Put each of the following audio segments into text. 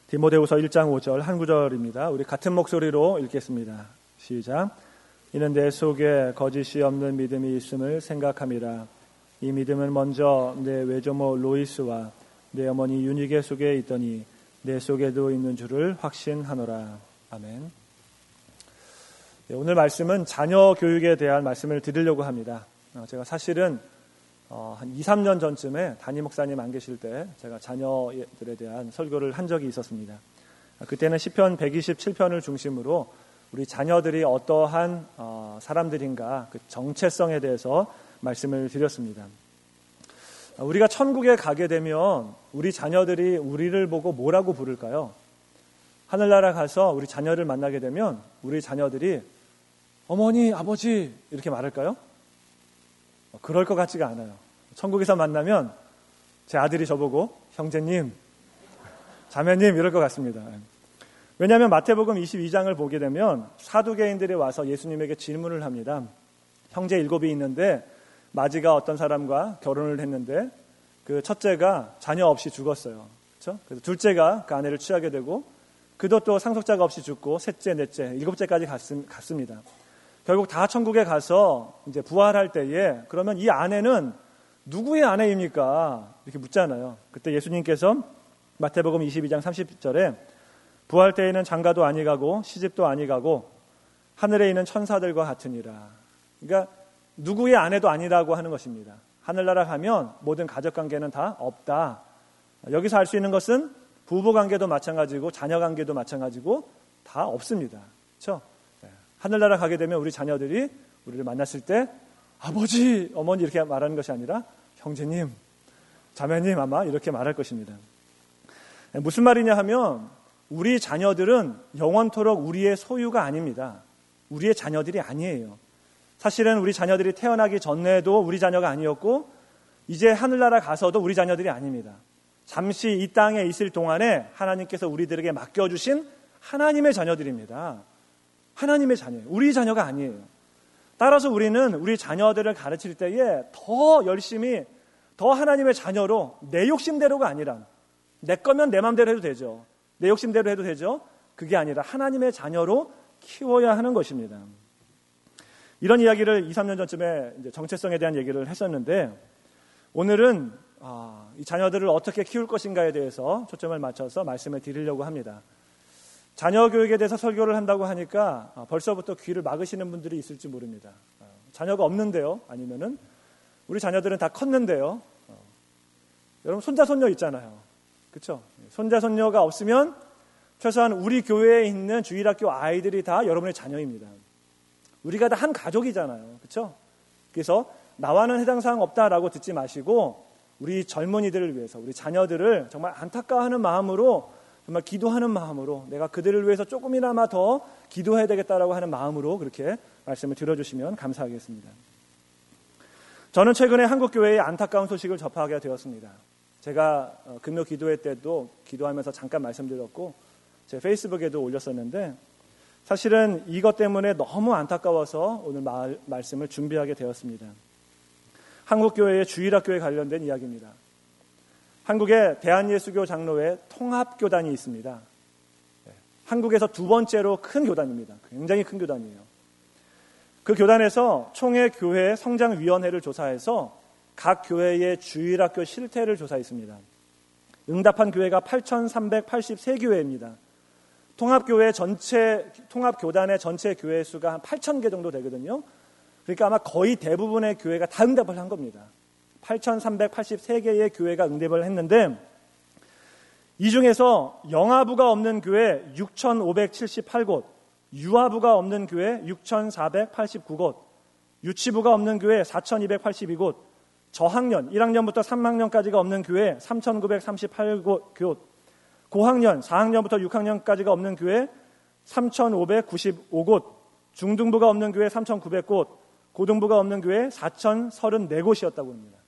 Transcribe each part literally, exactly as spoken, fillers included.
디모데후서 일 장 오 절 한 구절입니다. 우리 같은 목소리로 읽겠습니다. 시작. 이는 내 속에 거짓이 없는 믿음이 있음을 생각함이라. 이 믿음은 먼저 내 외조모 로이스와 내 어머니 유니게 속에 있더니 내 속에도 있는 줄을 확신하노라. 아멘. 네, 오늘 말씀은 자녀 교육에 대한 말씀을 드리려고 합니다. 어, 제가 사실은 어, 한 이, 삼 년 전쯤에 담임 목사님 안 계실 때 제가 자녀들에 대한 설교를 한 적이 있었습니다. 그때는 시편 백이십칠 편을 중심으로 우리 자녀들이 어떠한 어, 사람들인가 그 정체성에 대해서 말씀을 드렸습니다. 우리가 천국에 가게 되면 우리 자녀들이 우리를 보고 뭐라고 부를까요? 하늘나라 가서 우리 자녀를 만나게 되면 우리 자녀들이 어머니, 아버지 이렇게 말할까요? 그럴 것 같지가 않아요. 천국에서 만나면 제 아들이 저보고 형제님, 자매님 이럴 것 같습니다. 왜냐하면 마태복음 이십이 장을 보게 되면 사두개인들이 와서 예수님에게 질문을 합니다. 형제 일곱이 있는데 마지가 어떤 사람과 결혼을 했는데 그 첫째가 자녀 없이 죽었어요. 그렇죠? 그래서 둘째가 그 아내를 취하게 되고 그도 또 상속자가 없이 죽고 셋째, 넷째, 일곱째까지 갔습니다. 결국 다 천국에 가서 이제 부활할 때에 그러면 이 아내는 누구의 아내입니까? 이렇게 묻잖아요. 그때 예수님께서 마태복음 이십이 장 삼십 절에 부활 때에는 장가도 아니 가고 시집도 아니 가고 하늘에 있는 천사들과 같으니라. 그러니까 누구의 아내도 아니라고 하는 것입니다. 하늘나라 가면 모든 가족관계는 다 없다. 여기서 알 수 있는 것은 부부관계도 마찬가지고 자녀관계도 마찬가지고 다 없습니다. 그렇죠? 하늘나라 가게 되면 우리 자녀들이 우리를 만났을 때 아버지, 어머니 이렇게 말하는 것이 아니라 형제님, 자매님 아마 이렇게 말할 것입니다. 무슨 말이냐 하면 우리 자녀들은 영원토록 우리의 소유가 아닙니다. 우리의 자녀들이 아니에요. 사실은 우리 자녀들이 태어나기 전에도 우리 자녀가 아니었고 이제 하늘나라 가서도 우리 자녀들이 아닙니다. 잠시 이 땅에 있을 동안에 하나님께서 우리들에게 맡겨주신 하나님의 자녀들입니다. 하나님의 자녀예요. 우리 자녀가 아니에요. 따라서 우리는 우리 자녀들을 가르칠 때에 더 열심히 더 하나님의 자녀로 내 욕심대로가 아니라 내 거면 내 맘대로 해도 되죠. 내 욕심대로 해도 되죠. 그게 아니라 하나님의 자녀로 키워야 하는 것입니다. 이런 이야기를 이, 삼 년 전쯤에 이제 정체성에 대한 얘기를 했었는데 오늘은 아, 이 자녀들을 어떻게 키울 것인가에 대해서 초점을 맞춰서 말씀을 드리려고 합니다. 자녀 교육에 대해서 설교를 한다고 하니까 벌써부터 귀를 막으시는 분들이 있을지 모릅니다. 자녀가 없는데요? 아니면은 우리 자녀들은 다 컸는데요? 여러분 손자 손녀 있잖아요. 그렇죠? 손자 손녀가 없으면 최소한 우리 교회에 있는 주일학교 아이들이 다 여러분의 자녀입니다. 우리가 다 한 가족이잖아요. 그렇죠? 그래서 나와는 해당 사항 없다라고 듣지 마시고 우리 젊은이들을 위해서 우리 자녀들을 정말 안타까워하는 마음으로 정말 기도하는 마음으로 내가 그들을 위해서 조금이나마 더 기도해야 되겠다라고 하는 마음으로 그렇게 말씀을 들어주시면 감사하겠습니다. 저는 최근에 한국교회의 안타까운 소식을 접하게 되었습니다. 제가 금요 기도회 때도 기도하면서 잠깐 말씀드렸고 제 페이스북에도 올렸었는데 사실은 이것 때문에 너무 안타까워서 오늘 말, 말씀을 준비하게 되었습니다. 한국교회의 주일학교에 관련된 이야기입니다. 한국에 대한예수교 장로회 통합교단이 있습니다. 한국에서 두 번째로 큰 교단입니다. 굉장히 큰 교단이에요. 그 교단에서 총회 교회 성장위원회를 조사해서 각 교회의 주일학교 실태를 조사했습니다. 응답한 교회가 팔천삼백팔십삼 교회입니다. 통합교회 전체, 통합교단의 전체 교회 수가 한 팔천 개 정도 되거든요. 그러니까 아마 거의 대부분의 교회가 다 응답을 한 겁니다. 팔천삼백팔십삼 개의 교회가 응답을 했는데 이 중에서 영아부가 없는 교회 육천오백칠십팔 곳, 유아부가 없는 교회 육천사백팔십구 곳, 유치부가 없는 교회 사천이백팔십이 곳, 저학년 일 학년부터 삼 학년까지가 없는 교회 삼천구백삼십팔 곳, 고학년 사 학년부터 육 학년까지가 없는 교회 삼천오백구십오 곳, 중등부가 없는 교회 삼천구백 곳, 고등부가 없는 교회 사천삼십사 곳이었다고 합니다.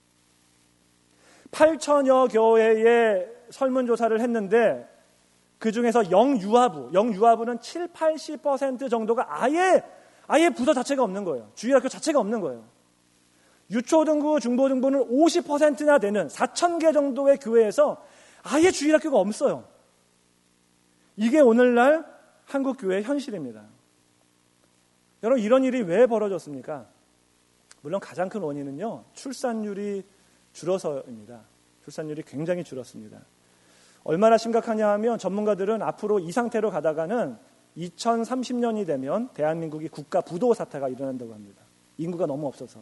팔천여 교회의 설문조사를 했는데 그 중에서 영유아부, 영유아부는 칠, 팔십 퍼센트 정도가 아예, 아예 부서 자체가 없는 거예요. 주일학교 자체가 없는 거예요. 유초등부, 중고등부는 오십 퍼센트나 되는 사천 개 정도의 교회에서 아예 주일학교가 없어요. 이게 오늘날 한국 교회의 현실입니다. 여러분, 이런 일이 왜 벌어졌습니까? 물론 가장 큰 원인은요, 출산율이 줄어서입니다. 출산율이 굉장히 줄었습니다. 얼마나 심각하냐 하면 전문가들은 앞으로 이 상태로 가다가는 이천삼십 년이 되면 대한민국이 국가 부도 사태가 일어난다고 합니다. 인구가 너무 없어서.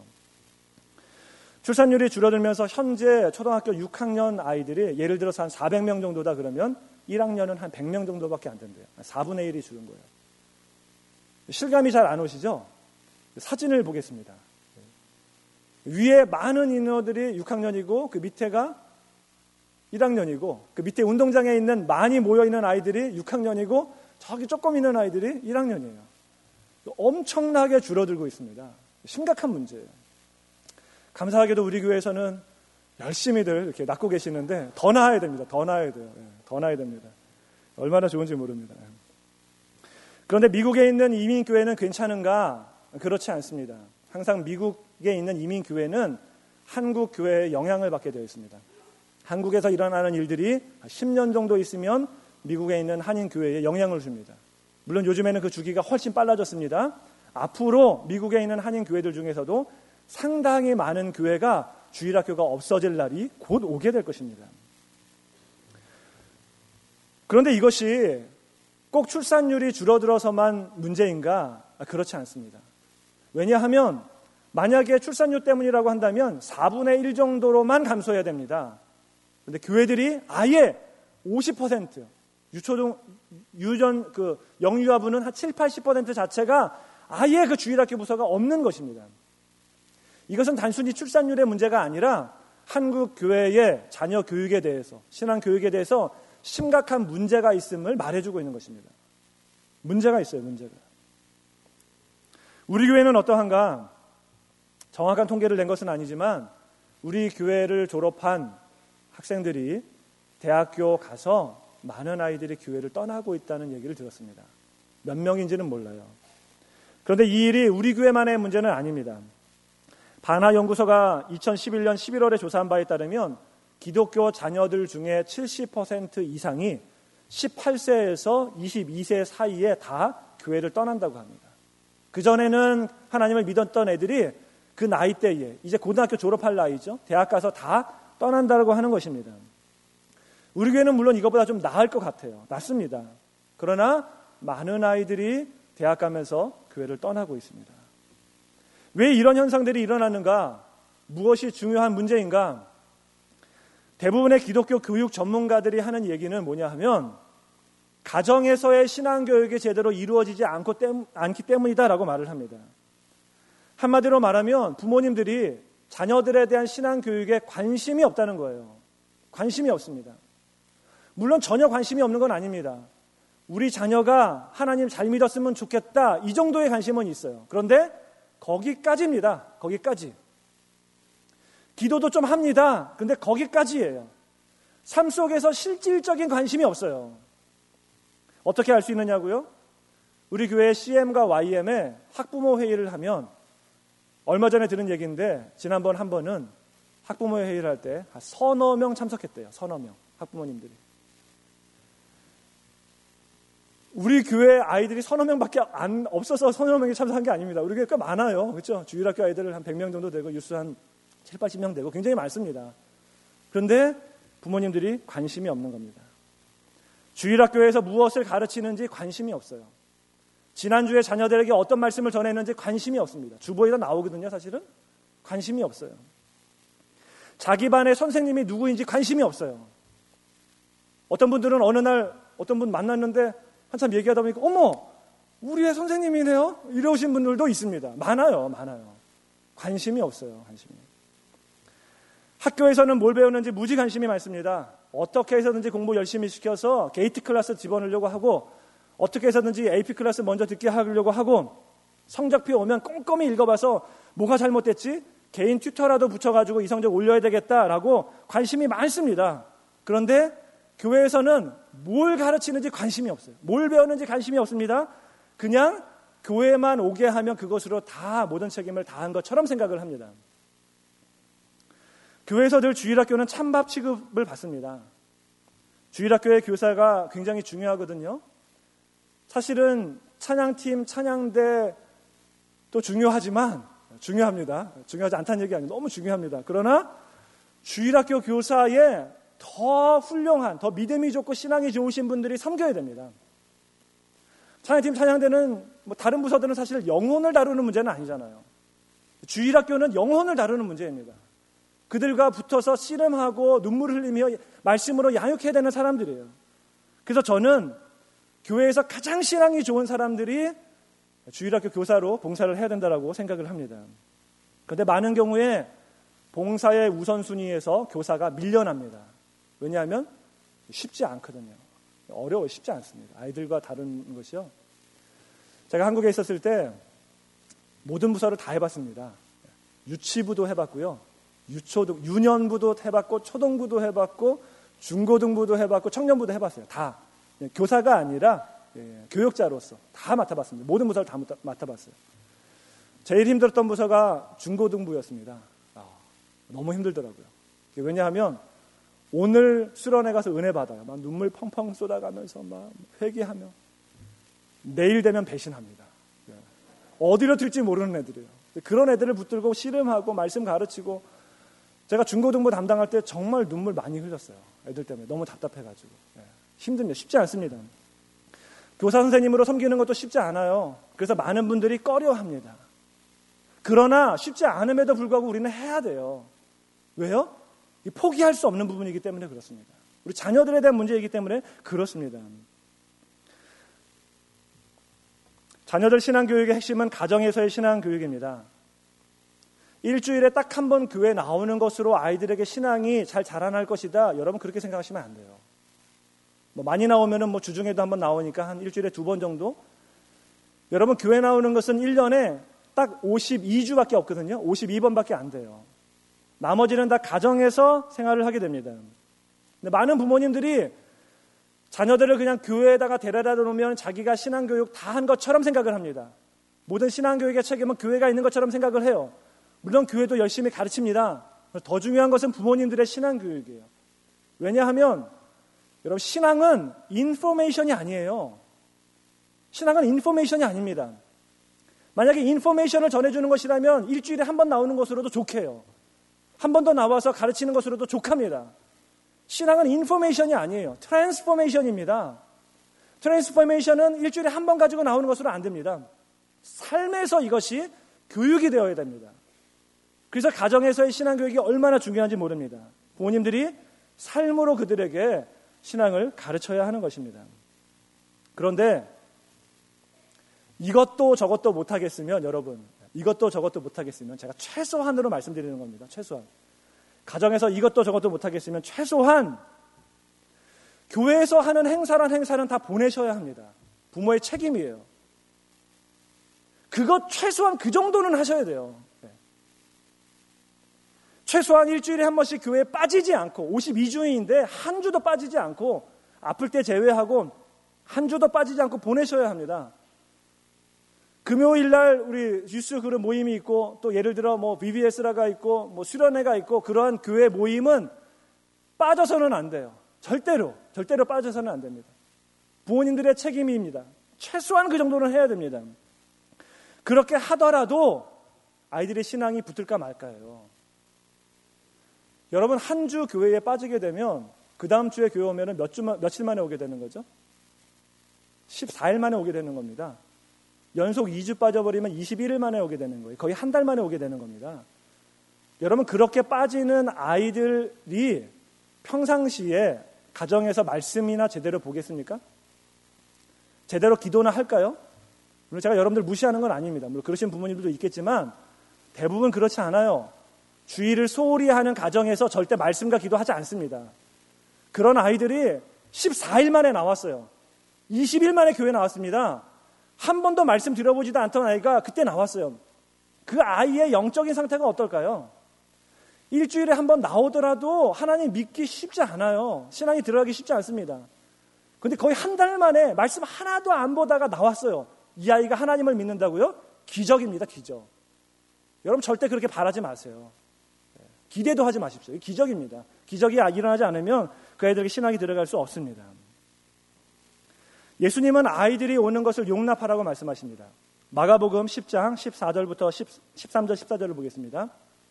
출산율이 줄어들면서 현재 초등학교 육 학년 아이들이 예를 들어서 한 사백 명 정도다 그러면 일 학년은 한 백 명 정도밖에 안 된대요. 사분의 일이 줄은 거예요. 실감이 잘 안 오시죠? 사진을 보겠습니다. 위에 많은 인원들이 육 학년이고 그 밑에가 일 학년이고 그 밑에 운동장에 있는 많이 모여있는 아이들이 육 학년이고 저기 조금 있는 아이들이 일 학년이에요. 엄청나게 줄어들고 있습니다. 심각한 문제예요. 감사하게도 우리 교회에서는 열심히들 이렇게 낳고 계시는데 더 낳아야 됩니다. 더 낳아야 돼요. 더 낳아야 됩니다. 얼마나 좋은지 모릅니다. 그런데 미국에 있는 이민교회는 괜찮은가? 그렇지 않습니다. 항상 미국에 있는 이민교회는 한국 교회의 영향을 받게 되어 있습니다. 한국에서 일어나는 일들이 십 년 정도 있으면 미국에 있는 한인교회에 영향을 줍니다. 물론 요즘에는 그 주기가 훨씬 빨라졌습니다. 앞으로 미국에 있는 한인교회들 중에서도 상당히 많은 교회가 주일학교가 없어질 날이 곧 오게 될 것입니다. 그런데 이것이 꼭 출산율이 줄어들어서만 문제인가? 그렇지 않습니다. 왜냐하면 만약에 출산율 때문이라고 한다면 사분의 일 정도로만 감소해야 됩니다. 그런데 교회들이 아예 오십 퍼센트 유초등 유전 그 영유아부는 한 칠, 팔십 퍼센트 자체가 아예 그 주일학교 부서가 없는 것입니다. 이것은 단순히 출산율의 문제가 아니라 한국 교회의 자녀 교육에 대해서, 신앙 교육에 대해서 심각한 문제가 있음을 말해주고 있는 것입니다. 문제가 있어요, 문제가. 우리 교회는 어떠한가? 정확한 통계를 낸 것은 아니지만 우리 교회를 졸업한 학생들이 대학교 가서 많은 아이들이 교회를 떠나고 있다는 얘기를 들었습니다. 몇 명인지는 몰라요. 그런데 이 일이 우리 교회만의 문제는 아닙니다. 바나연구소가 이천십일 년 십일월에 조사한 바에 따르면 기독교 자녀들 중에 칠십 퍼센트 이상이 십팔 세에서 이십이 세 사이에 다 교회를 떠난다고 합니다. 그전에는 하나님을 믿었던 애들이 그 나이대에 이제 고등학교 졸업할 나이죠. 대학 가서 다 떠난다고 하는 것입니다. 우리 교회는 물론 이것보다 좀 나을 것 같아요. 맞습니다. 그러나 많은 아이들이 대학 가면서 교회를 떠나고 있습니다. 왜 이런 현상들이 일어나는가? 무엇이 중요한 문제인가? 대부분의 기독교 교육 전문가들이 하는 얘기는 뭐냐 하면 가정에서의 신앙교육이 제대로 이루어지지 않고 땜, 않기 때문이다라고 말을 합니다. 한마디로 말하면 부모님들이 자녀들에 대한 신앙교육에 관심이 없다는 거예요. 관심이 없습니다. 물론 전혀 관심이 없는 건 아닙니다. 우리 자녀가 하나님 잘 믿었으면 좋겠다, 이 정도의 관심은 있어요. 그런데 거기까지입니다. 거기까지. 기도도 좀 합니다. 그런데 거기까지예요. 삶 속에서 실질적인 관심이 없어요. 어떻게 알 수 있느냐고요? 우리 교회 씨엠과 와이엠에 학부모 회의를 하면 얼마 전에 들은 얘기인데 지난번 한 번은 학부모 회의를 할 때 서너 명 참석했대요. 서너 명 학부모님들이. 우리 교회 아이들이 서너 명밖에 안 없어서 서너 명이 참석한 게 아닙니다. 우리 교회 꽤 많아요. 그렇죠? 주일학교 아이들 한 백 명 정도 되고 유스 한 칠, 팔십 명 되고 굉장히 많습니다. 그런데 부모님들이 관심이 없는 겁니다. 주일학교에서 무엇을 가르치는지 관심이 없어요. 지난주에 자녀들에게 어떤 말씀을 전했는지 관심이 없습니다. 주보에다 나오거든요, 사실은. 관심이 없어요. 자기 반의 선생님이 누구인지 관심이 없어요. 어떤 분들은 어느 날 어떤 분 만났는데 한참 얘기하다 보니까 어머, 우리의 선생님이네요? 이러신 분들도 있습니다. 많아요, 많아요. 관심이 없어요, 관심이. 학교에서는 뭘 배우는지 무지 관심이 많습니다. 어떻게 해서든지 공부 열심히 시켜서 게이트 클래스 집어넣으려고 하고 어떻게 해서든지 에이피 클래스 먼저 듣게 하려고 하고 성적표 오면 꼼꼼히 읽어봐서 뭐가 잘못됐지? 개인 튜터라도 붙여가지고 이 성적 올려야 되겠다라고 관심이 많습니다. 그런데 교회에서는 뭘 가르치는지 관심이 없어요. 뭘 배우는지 관심이 없습니다. 그냥 교회만 오게 하면 그것으로 다 모든 책임을 다한 것처럼 생각을 합니다. 교회에서 늘 주일학교는 찬밥 취급을 받습니다. 주일학교의 교사가 굉장히 중요하거든요. 사실은 찬양팀, 찬양대 또 중요하지만 중요합니다. 중요하지 않다는 얘기 아니에요. 너무 중요합니다. 그러나 주일학교 교사에 더 훌륭한, 더 믿음이 좋고 신앙이 좋으신 분들이 섬겨야 됩니다. 찬양팀, 찬양대는 뭐 다른 부서들은 사실 영혼을 다루는 문제는 아니잖아요. 주일학교는 영혼을 다루는 문제입니다. 그들과 붙어서 씨름하고 눈물을 흘리며 말씀으로 양육해야 되는 사람들이에요. 그래서 저는 교회에서 가장 신앙이 좋은 사람들이 주일학교 교사로 봉사를 해야 된다고 생각을 합니다. 그런데 많은 경우에 봉사의 우선순위에서 교사가 밀려납니다. 왜냐하면 쉽지 않거든요. 어려워요. 쉽지 않습니다. 아이들과 다루는 것이요. 제가 한국에 있었을 때 모든 부서를 다 해봤습니다. 유치부도 해봤고요. 유초등, 유년부도 해봤고, 초등부도 해봤고, 중고등부도 해봤고, 청년부도 해봤어요. 다. 교사가 아니라 예, 교육자로서 다 맡아봤습니다. 모든 부서를 다 맡아봤어요. 제일 힘들었던 부서가 중고등부였습니다. 아, 너무 힘들더라고요. 왜냐하면 오늘 수련회 가서 은혜 받아요. 막 눈물 펑펑 쏟아가면서 막 회개하며 내일 되면 배신합니다. 예. 어디로 튈지 모르는 애들이에요. 그런 애들을 붙들고 씨름하고 말씀 가르치고 제가 중고등부 담당할 때 정말 눈물 많이 흘렸어요. 애들 때문에 너무 답답해가지고. 예. 힘듭니다. 쉽지 않습니다. 교사 선생님으로 섬기는 것도 쉽지 않아요. 그래서 많은 분들이 꺼려합니다. 그러나 쉽지 않음에도 불구하고 우리는 해야 돼요. 왜요? 포기할 수 없는 부분이기 때문에 그렇습니다. 우리 자녀들에 대한 문제이기 때문에 그렇습니다. 자녀들 신앙교육의 핵심은 가정에서의 신앙교육입니다. 일주일에 딱 한 번 교회 나오는 것으로 아이들에게 신앙이 잘 자라날 것이다. 여러분 그렇게 생각하시면 안 돼요. 뭐 많이 나오면은 뭐 주중에도 한 번 나오니까 한 일주일에 두 번 정도. 여러분 교회 나오는 것은 일 년에 딱 오십이 주밖에 없거든요. 오십이 번밖에 안 돼요. 나머지는 다 가정에서 생활을 하게 됩니다. 근데 많은 부모님들이 자녀들을 그냥 교회에다가 데려다 놓으면 자기가 신앙교육 다 한 것처럼 생각을 합니다. 모든 신앙교육의 책임은 교회가 있는 것처럼 생각을 해요. 물론 교회도 열심히 가르칩니다. 더 중요한 것은 부모님들의 신앙교육이에요. 왜냐하면 여러분 신앙은 인포메이션이 아니에요. 신앙은 인포메이션이 아닙니다. 만약에 인포메이션을 전해주는 것이라면 일주일에 한 번 나오는 것으로도 좋게요. 한 번 더 나와서 가르치는 것으로도 좋답니다. 신앙은 인포메이션이 아니에요. 트랜스포메이션입니다. 트랜스포메이션은 일주일에 한 번 가지고 나오는 것으로 안 됩니다. 삶에서 이것이 교육이 되어야 됩니다. 그래서 가정에서의 신앙교육이 얼마나 중요한지 모릅니다. 부모님들이 삶으로 그들에게 신앙을 가르쳐야 하는 것입니다. 그런데 이것도 저것도 못하겠으면 여러분 이것도 저것도 못하겠으면 제가 최소한으로 말씀드리는 겁니다. 최소한. 가정에서 이것도 저것도 못하겠으면 최소한 교회에서 하는 행사란 행사는 다 보내셔야 합니다. 부모의 책임이에요. 그것 최소한 그 정도는 하셔야 돼요. 네. 최소한 일주일에 한 번씩 교회에 빠지지 않고 오십이 주인데 한 주도 빠지지 않고 아플 때 제외하고 한 주도 빠지지 않고 보내셔야 합니다. 금요일 날 우리 뉴스 그런 모임이 있고 또 예를 들어 뭐 비비에스라가 있고 뭐 수련회가 있고 그러한 교회 모임은 빠져서는 안 돼요. 절대로 절대로 빠져서는 안 됩니다. 부모님들의 책임입니다. 최소한 그 정도는 해야 됩니다. 그렇게 하더라도 아이들의 신앙이 붙을까 말까요. 여러분 한 주 교회에 빠지게 되면 그 다음 주에 교회 오면은 몇 주, 며칠 만에 오게 되는 거죠? 십사 일 만에 오게 되는 겁니다. 연속 이 주 빠져버리면 이십일 일 만에 오게 되는 거예요. 거의 한 달 만에 오게 되는 겁니다. 여러분 그렇게 빠지는 아이들이 평상시에 가정에서 말씀이나 제대로 보겠습니까? 제대로 기도나 할까요? 물론 제가 여러분들 무시하는 건 아닙니다. 물론 그러신 부모님들도 있겠지만 대부분 그렇지 않아요. 주일을 소홀히 하는 가정에서 절대 말씀과 기도하지 않습니다. 그런 아이들이 십사 일 만에 나왔어요. 이십 일 만에 교회 나왔습니다. 한 번도 말씀 들어보지도 않던 아이가 그때 나왔어요. 그 아이의 영적인 상태가 어떨까요? 일주일에 한 번 나오더라도 하나님 믿기 쉽지 않아요. 신앙이 들어가기 쉽지 않습니다. 그런데 거의 한 달 만에 말씀 하나도 안 보다가 나왔어요. 이 아이가 하나님을 믿는다고요? 기적입니다. 기적. 여러분 절대 그렇게 바라지 마세요. 기대도 하지 마십시오. 이게 기적입니다. 기적이 일어나지 않으면 그 아이들에게 신학이 들어갈 수 없습니다. 예수님은 아이들이 오는 것을 용납하라고 말씀하십니다. 마가복음 십 장 십사 절부터 십삼 절 십사 절을 보겠습니다.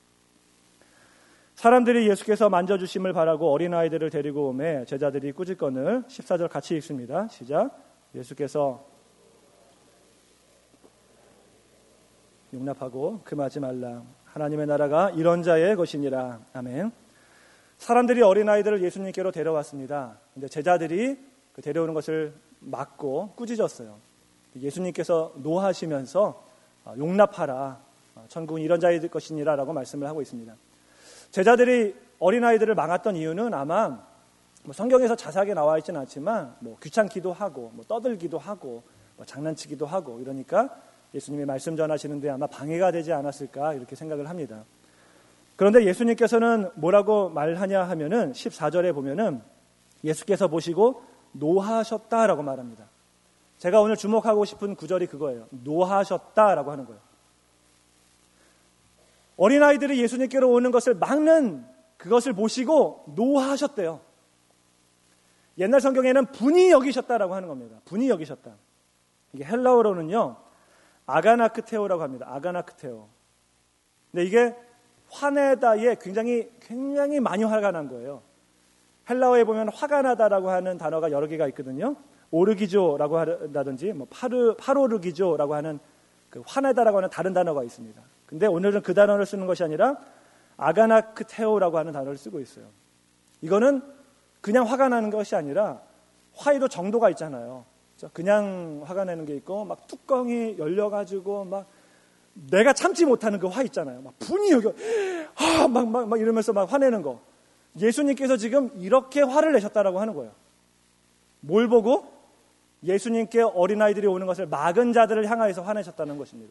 사람들이 예수께서 만져주심을 바라고 어린아이들을 데리고 오매 제자들이 꾸짖거늘. 십사 절 같이 읽습니다. 시작. 예수께서 용납하고 금하지 말라. 하나님의 나라가 이런 자의 것이니라. 아멘. 사람들이 어린아이들을 예수님께로 데려왔습니다. 근데 제자들이 그 데려오는 것을 막고 꾸짖었어요. 예수님께서 노하시면서 용납하라. 천국은 이런 자의 것이니라 라고 말씀을 하고 있습니다. 제자들이 어린아이들을 막았던 이유는 아마 뭐 성경에서 자세하게 나와 있지는 않지만 뭐 귀찮기도 하고 뭐 떠들기도 하고 뭐 장난치기도 하고 이러니까 예수님이 말씀 전하시는데 아마 방해가 되지 않았을까 이렇게 생각을 합니다. 그런데 예수님께서는 뭐라고 말하냐 하면은 십사 절에 보면은 예수께서 보시고 노하셨다라고 말합니다. 제가 오늘 주목하고 싶은 구절이 그거예요. 노하셨다라고 하는 거예요. 어린아이들이 예수님께로 오는 것을 막는 그것을 보시고 노하셨대요. 옛날 성경에는 분이 여기셨다라고 하는 겁니다. 분이 여기셨다. 이게 헬라어로는요. 아가나크테오라고 합니다. 아가나크테오. 근데 이게 화내다에 굉장히 굉장히 많이 화가 난 거예요. 헬라어에 보면 화가 나다라고 하는 단어가 여러 개가 있거든요. 오르기조라고 한다든지 뭐 파르 파로르기조라고 하는 그 화내다라고 하는 다른 단어가 있습니다. 근데 오늘은 그 단어를 쓰는 것이 아니라 아가나크테오라고 하는 단어를 쓰고 있어요. 이거는 그냥 화가 나는 것이 아니라 화에도 정도가 있잖아요. 그냥 화가 나는 게 있고 막 뚜껑이 열려가지고 막 내가 참지 못하는 그 화 있잖아요. 막 분이 여기 아, 막, 막, 막 이러면서 막 화내는 거. 예수님께서 지금 이렇게 화를 내셨다라고 하는 거예요. 뭘 보고? 예수님께 어린아이들이 오는 것을 막은 자들을 향하여서 화내셨다는 것입니다.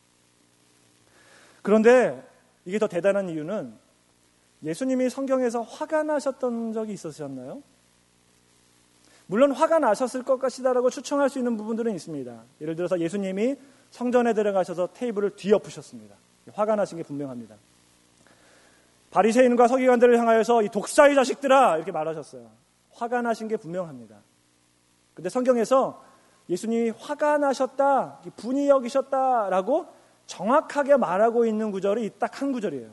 그런데 이게 더 대단한 이유는 예수님이 성경에서 화가 나셨던 적이 있으셨나요? 물론 화가 나셨을 것 같이다라고 추정할 수 있는 부분들은 있습니다. 예를 들어서 예수님이 성전에 들어가셔서 테이블을 뒤엎으셨습니다. 화가 나신 게 분명합니다. 바리새인과 서기관들을 향하여서 이 독사의 자식들아 이렇게 말하셨어요. 화가 나신 게 분명합니다. 그런데 성경에서 예수님이 화가 나셨다, 분이 여기셨다라고 정확하게 말하고 있는 구절이 딱 한 구절이에요.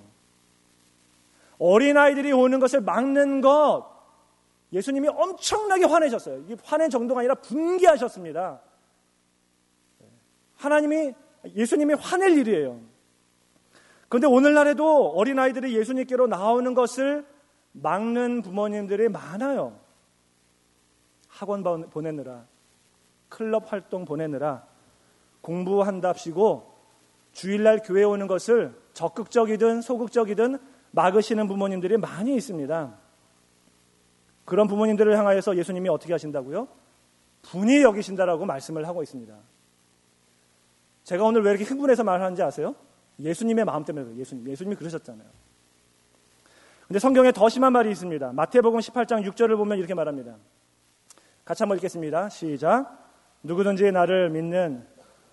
어린아이들이 오는 것을 막는 것, 예수님이 엄청나게 화내셨어요. 이게 화낸 정도가 아니라 분개하셨습니다. 하나님이, 예수님이 화낼 일이에요. 그런데 오늘날에도 어린아이들이 예수님께로 나오는 것을 막는 부모님들이 많아요. 학원 보내느라, 클럽 활동 보내느라, 공부한답시고 주일날 교회 오는 것을 적극적이든 소극적이든 막으시는 부모님들이 많이 있습니다. 그런 부모님들을 향하여서 예수님이 어떻게 하신다고요? 분이 여기신다라고 말씀을 하고 있습니다. 제가 오늘 왜 이렇게 흥분해서 말하는지 아세요? 예수님의 마음 때문에 그래요. 예수님, 예수님이 그러셨잖아요. 근데 성경에 더 심한 말이 있습니다. 마태복음 십팔 장 육 절을 보면 이렇게 말합니다. 같이 한번 읽겠습니다. 시작. 누구든지 나를 믿는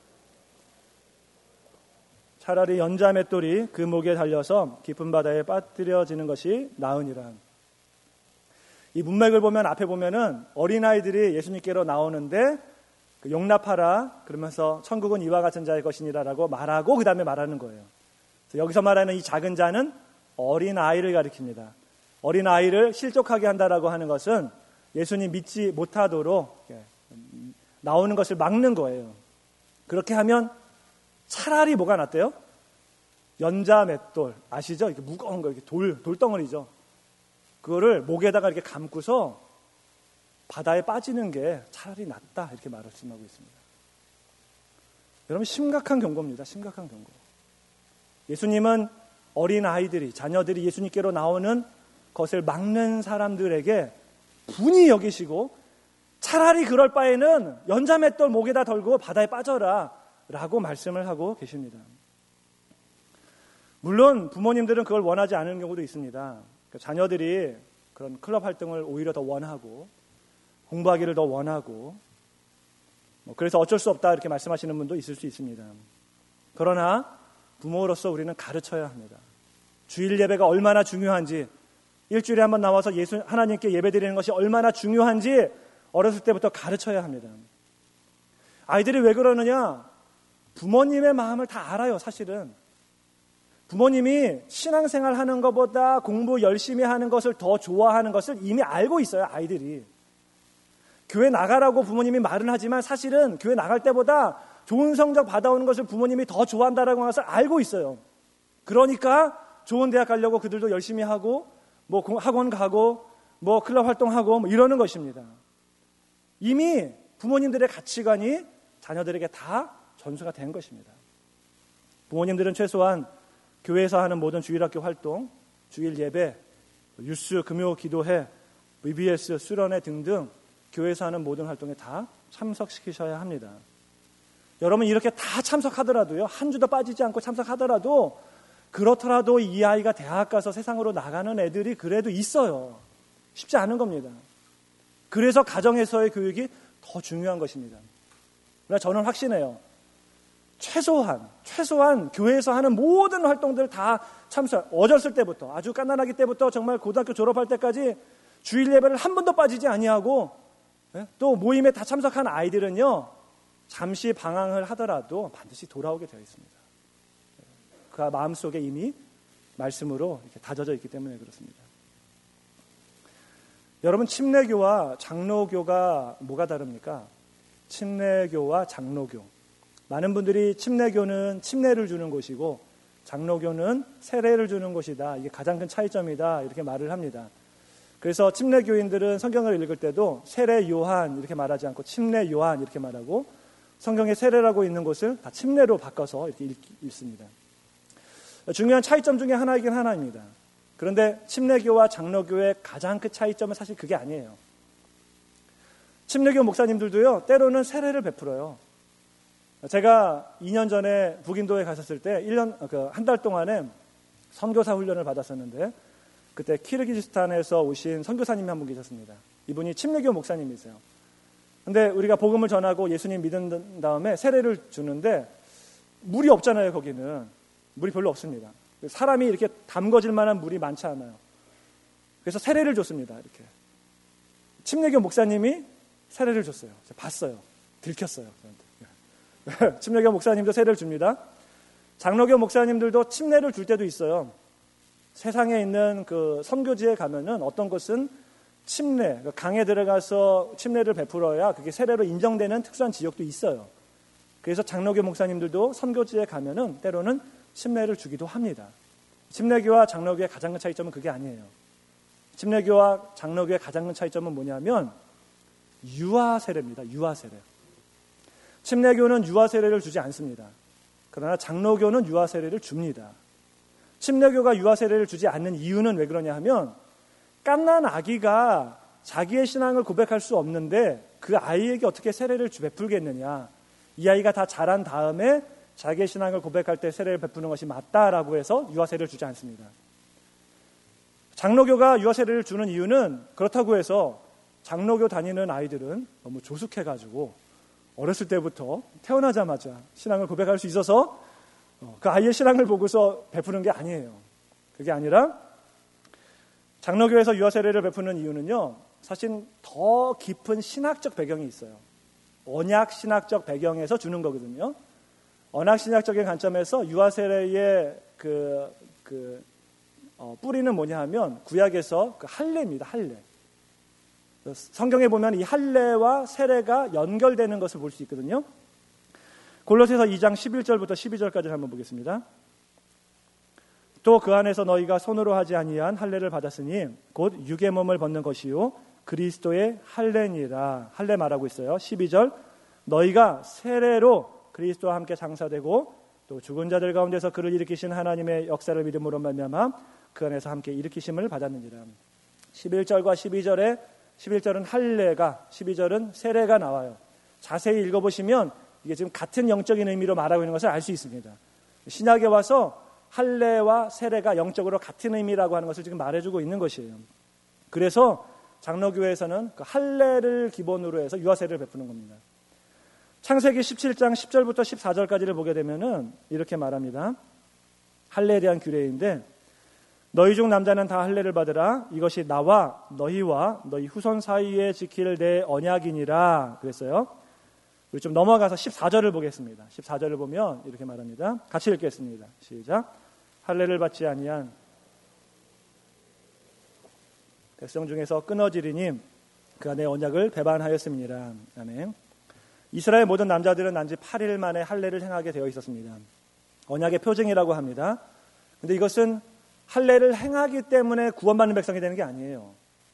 차라리 연자 맷돌이 그 목에 달려서 깊은 바다에 빠뜨려지는 것이 나으니라. 이 문맥을 보면 앞에 보면은 어린아이들이 예수님께로 나오는데 용납하라 그러면서 천국은 이와 같은 자의 것이니라라고 말하고 그 다음에 말하는 거예요. 그래서 여기서 말하는 이 작은 자는 어린아이를 가리킵니다. 어린아이를 실족하게 한다라고 하는 것은 예수님 믿지 못하도록 나오는 것을 막는 거예요. 그렇게 하면 차라리 뭐가 낫대요? 연자 맷돌 아시죠? 이렇게 무거운 거, 이렇게 돌, 돌덩어리죠. 그거를 목에다가 이렇게 감고서 바다에 빠지는 게 차라리 낫다 이렇게 말씀하고 있습니다. 여러분 심각한 경고입니다. 심각한 경고. 예수님은 어린 아이들이 자녀들이 예수님께로 나오는 것을 막는 사람들에게 분이 여기시고 차라리 그럴 바에는 연자 맷돌 목에다 걸고 바다에 빠져라 라고 말씀을 하고 계십니다. 물론 부모님들은 그걸 원하지 않는 경우도 있습니다. 자녀들이 그런 클럽 활동을 오히려 더 원하고 공부하기를 더 원하고 뭐 그래서 어쩔 수 없다 이렇게 말씀하시는 분도 있을 수 있습니다. 그러나 부모로서 우리는 가르쳐야 합니다. 주일 예배가 얼마나 중요한지, 일주일에 한번 나와서 예수 하나님께 예배드리는 것이 얼마나 중요한지 어렸을 때부터 가르쳐야 합니다. 아이들이 왜 그러느냐? 부모님의 마음을 다 알아요. 사실은 부모님이 신앙생활 하는 것보다 공부 열심히 하는 것을 더 좋아하는 것을 이미 알고 있어요. 아이들이 교회 나가라고 부모님이 말은 하지만 사실은 교회 나갈 때보다 좋은 성적 받아오는 것을 부모님이 더 좋아한다라고 하는 것을 알고 있어요. 그러니까 좋은 대학 가려고 그들도 열심히 하고 뭐 학원 가고 뭐 클럽 활동하고 뭐 이러는 것입니다. 이미 부모님들의 가치관이 자녀들에게 다 전수가 된 것입니다. 부모님들은 최소한 교회에서 하는 모든 주일학교 활동, 주일 예배, 유스, 금요 기도회, 브이비에스, 수련회 등등 교회에서 하는 모든 활동에 다 참석시키셔야 합니다. 여러분 이렇게 다 참석하더라도요, 한 주도 빠지지 않고 참석하더라도 그렇더라도 이 아이가 대학 가서 세상으로 나가는 애들이 그래도 있어요. 쉽지 않은 겁니다. 그래서 가정에서의 교육이 더 중요한 것입니다. 그러나 저는 확신해요. 최소한 최소한 교회에서 하는 모든 활동들 다 참석, 어렸을 때부터 아주 갓난아기 때부터 정말 고등학교 졸업할 때까지 주일 예배를 한 번도 빠지지 아니하고 또 모임에 다 참석한 아이들은요, 잠시 방황을 하더라도 반드시 돌아오게 되어 있습니다. 그 마음속에 이미 말씀으로 이렇게 다져져 있기 때문에 그렇습니다. 여러분, 침례교와 장로교가 뭐가 다릅니까? 침례교와 장로교, 많은 분들이 침례교는 침례를 주는 곳이고 장로교는 세례를 주는 곳이다, 이게 가장 큰 차이점이다, 이렇게 말을 합니다. 그래서 침례교인들은 성경을 읽을 때도 세례 요한 이렇게 말하지 않고 침례 요한 이렇게 말하고, 성경에 세례라고 있는 곳을 다 침례로 바꿔서 이렇게 읽, 읽습니다. 중요한 차이점 중에 하나이긴 하나입니다. 그런데 침례교와 장로교의 가장 큰 차이점은 사실 그게 아니에요. 침례교 목사님들도요, 때로는 세례를 베풀어요. 제가 이 년 전에 북인도에 갔었을 때 일 년, 그 한 달 동안에 선교사 훈련을 받았었는데, 그때 키르기즈스탄에서 오신 선교사님이 한 분 계셨습니다. 이분이 침례교 목사님이세요. 근데 우리가 복음을 전하고 예수님 믿은 다음에 세례를 주는데 물이 없잖아요. 거기는 물이 별로 없습니다. 사람이 이렇게 담궈질 만한 물이 많지 않아요. 그래서 세례를 줬습니다. 이렇게 침례교 목사님이 세례를 줬어요. 제가 봤어요. 들켰어요. 침례교 목사님도 세례를 줍니다. 장로교 목사님들도 침례를 줄 때도 있어요. 세상에 있는 그 선교지에 가면은 어떤 곳은 침례, 강에 들어가서 침례를 베풀어야 그게 세례로 인정되는 특수한 지역도 있어요. 그래서 장로교 목사님들도 선교지에 가면은 때로는 침례를 주기도 합니다. 침례교와 장로교의 가장 큰 차이점은 그게 아니에요. 침례교와 장로교의 가장 큰 차이점은 뭐냐면 유아 세례입니다. 유아 세례. 침례교는 유아 세례를 주지 않습니다. 그러나 장로교는 유아 세례를 줍니다. 침례교가 유아 세례를 주지 않는 이유는 왜 그러냐 하면, 갓난 아기가 자기의 신앙을 고백할 수 없는데 그 아이에게 어떻게 세례를 베풀겠느냐, 이 아이가 다 자란 다음에 자기의 신앙을 고백할 때 세례를 베푸는 것이 맞다라고 해서 유아 세례를 주지 않습니다. 장로교가 유아 세례를 주는 이유는 그렇다고 해서 장로교 다니는 아이들은 너무 조숙해가지고 어렸을 때부터 태어나자마자 신앙을 고백할 수 있어서 그 아이의 신앙을 보고서 베푸는 게 아니에요. 그게 아니라 장로교에서 유아 세례를 베푸는 이유는요, 사실 더 깊은 신학적 배경이 있어요. 언약 신학적 배경에서 주는 거거든요. 언약 신학적인 관점에서 유아 세례의 그, 그 어, 뿌리는 뭐냐 하면 구약에서 그 할례입니다. 할례. 성경에 보면 이 할례와 세례가 연결되는 것을 볼 수 있거든요. 골로새서 이 장 십일 절부터 십이 절까지 한번 보겠습니다. 또 그 안에서 너희가 손으로 하지 아니한 할례를 받았으니 곧 육의 몸을 벗는 것이요 그리스도의 할례니라. 할례 말하고 있어요. 십이 절 너희가 세례로 그리스도와 함께 장사되고 또 죽은 자들 가운데서 그를 일으키신 하나님의 역사를 믿음으로 말미암아 그 안에서 함께 일으키심을 받았느니라. 십일 절과 십이 절에 십일 절은 할례가, 십이 절은 세례가 나와요. 자세히 읽어보시면 이게 지금 같은 영적인 의미로 말하고 있는 것을 알 수 있습니다. 신약에 와서 할례와 세례가 영적으로 같은 의미라고 하는 것을 지금 말해주고 있는 것이에요. 그래서 장로교회에서는 그 할례를 기본으로 해서 유아 세례를 베푸는 겁니다. 창세기 십칠 장 십 절부터 십사 절까지를 보게 되면은 이렇게 말합니다. 할례에 대한 규례인데, 너희 중 남자는 다 할례를 받으라. 이것이 나와 너희와 너희 후손 사이에 지킬 내 언약이니라 그랬어요. 우리 좀 넘어가서 십사 절을 보겠습니다. 십사 절을 보면 이렇게 말합니다. 같이 읽겠습니다. 시작. 할례를 받지 아니한 백성 중에서 끊어지리니 그 안에 언약을 배반하였음이니라. 아멘. 이스라엘 모든 남자들은 난지 팔 일 만에 할례를 행하게 되어 있었습니다. 언약의 표징이라고 합니다. 그런데 이것은 할례를 행하기 때문에 구원받는 백성이 되는 게 아니에요.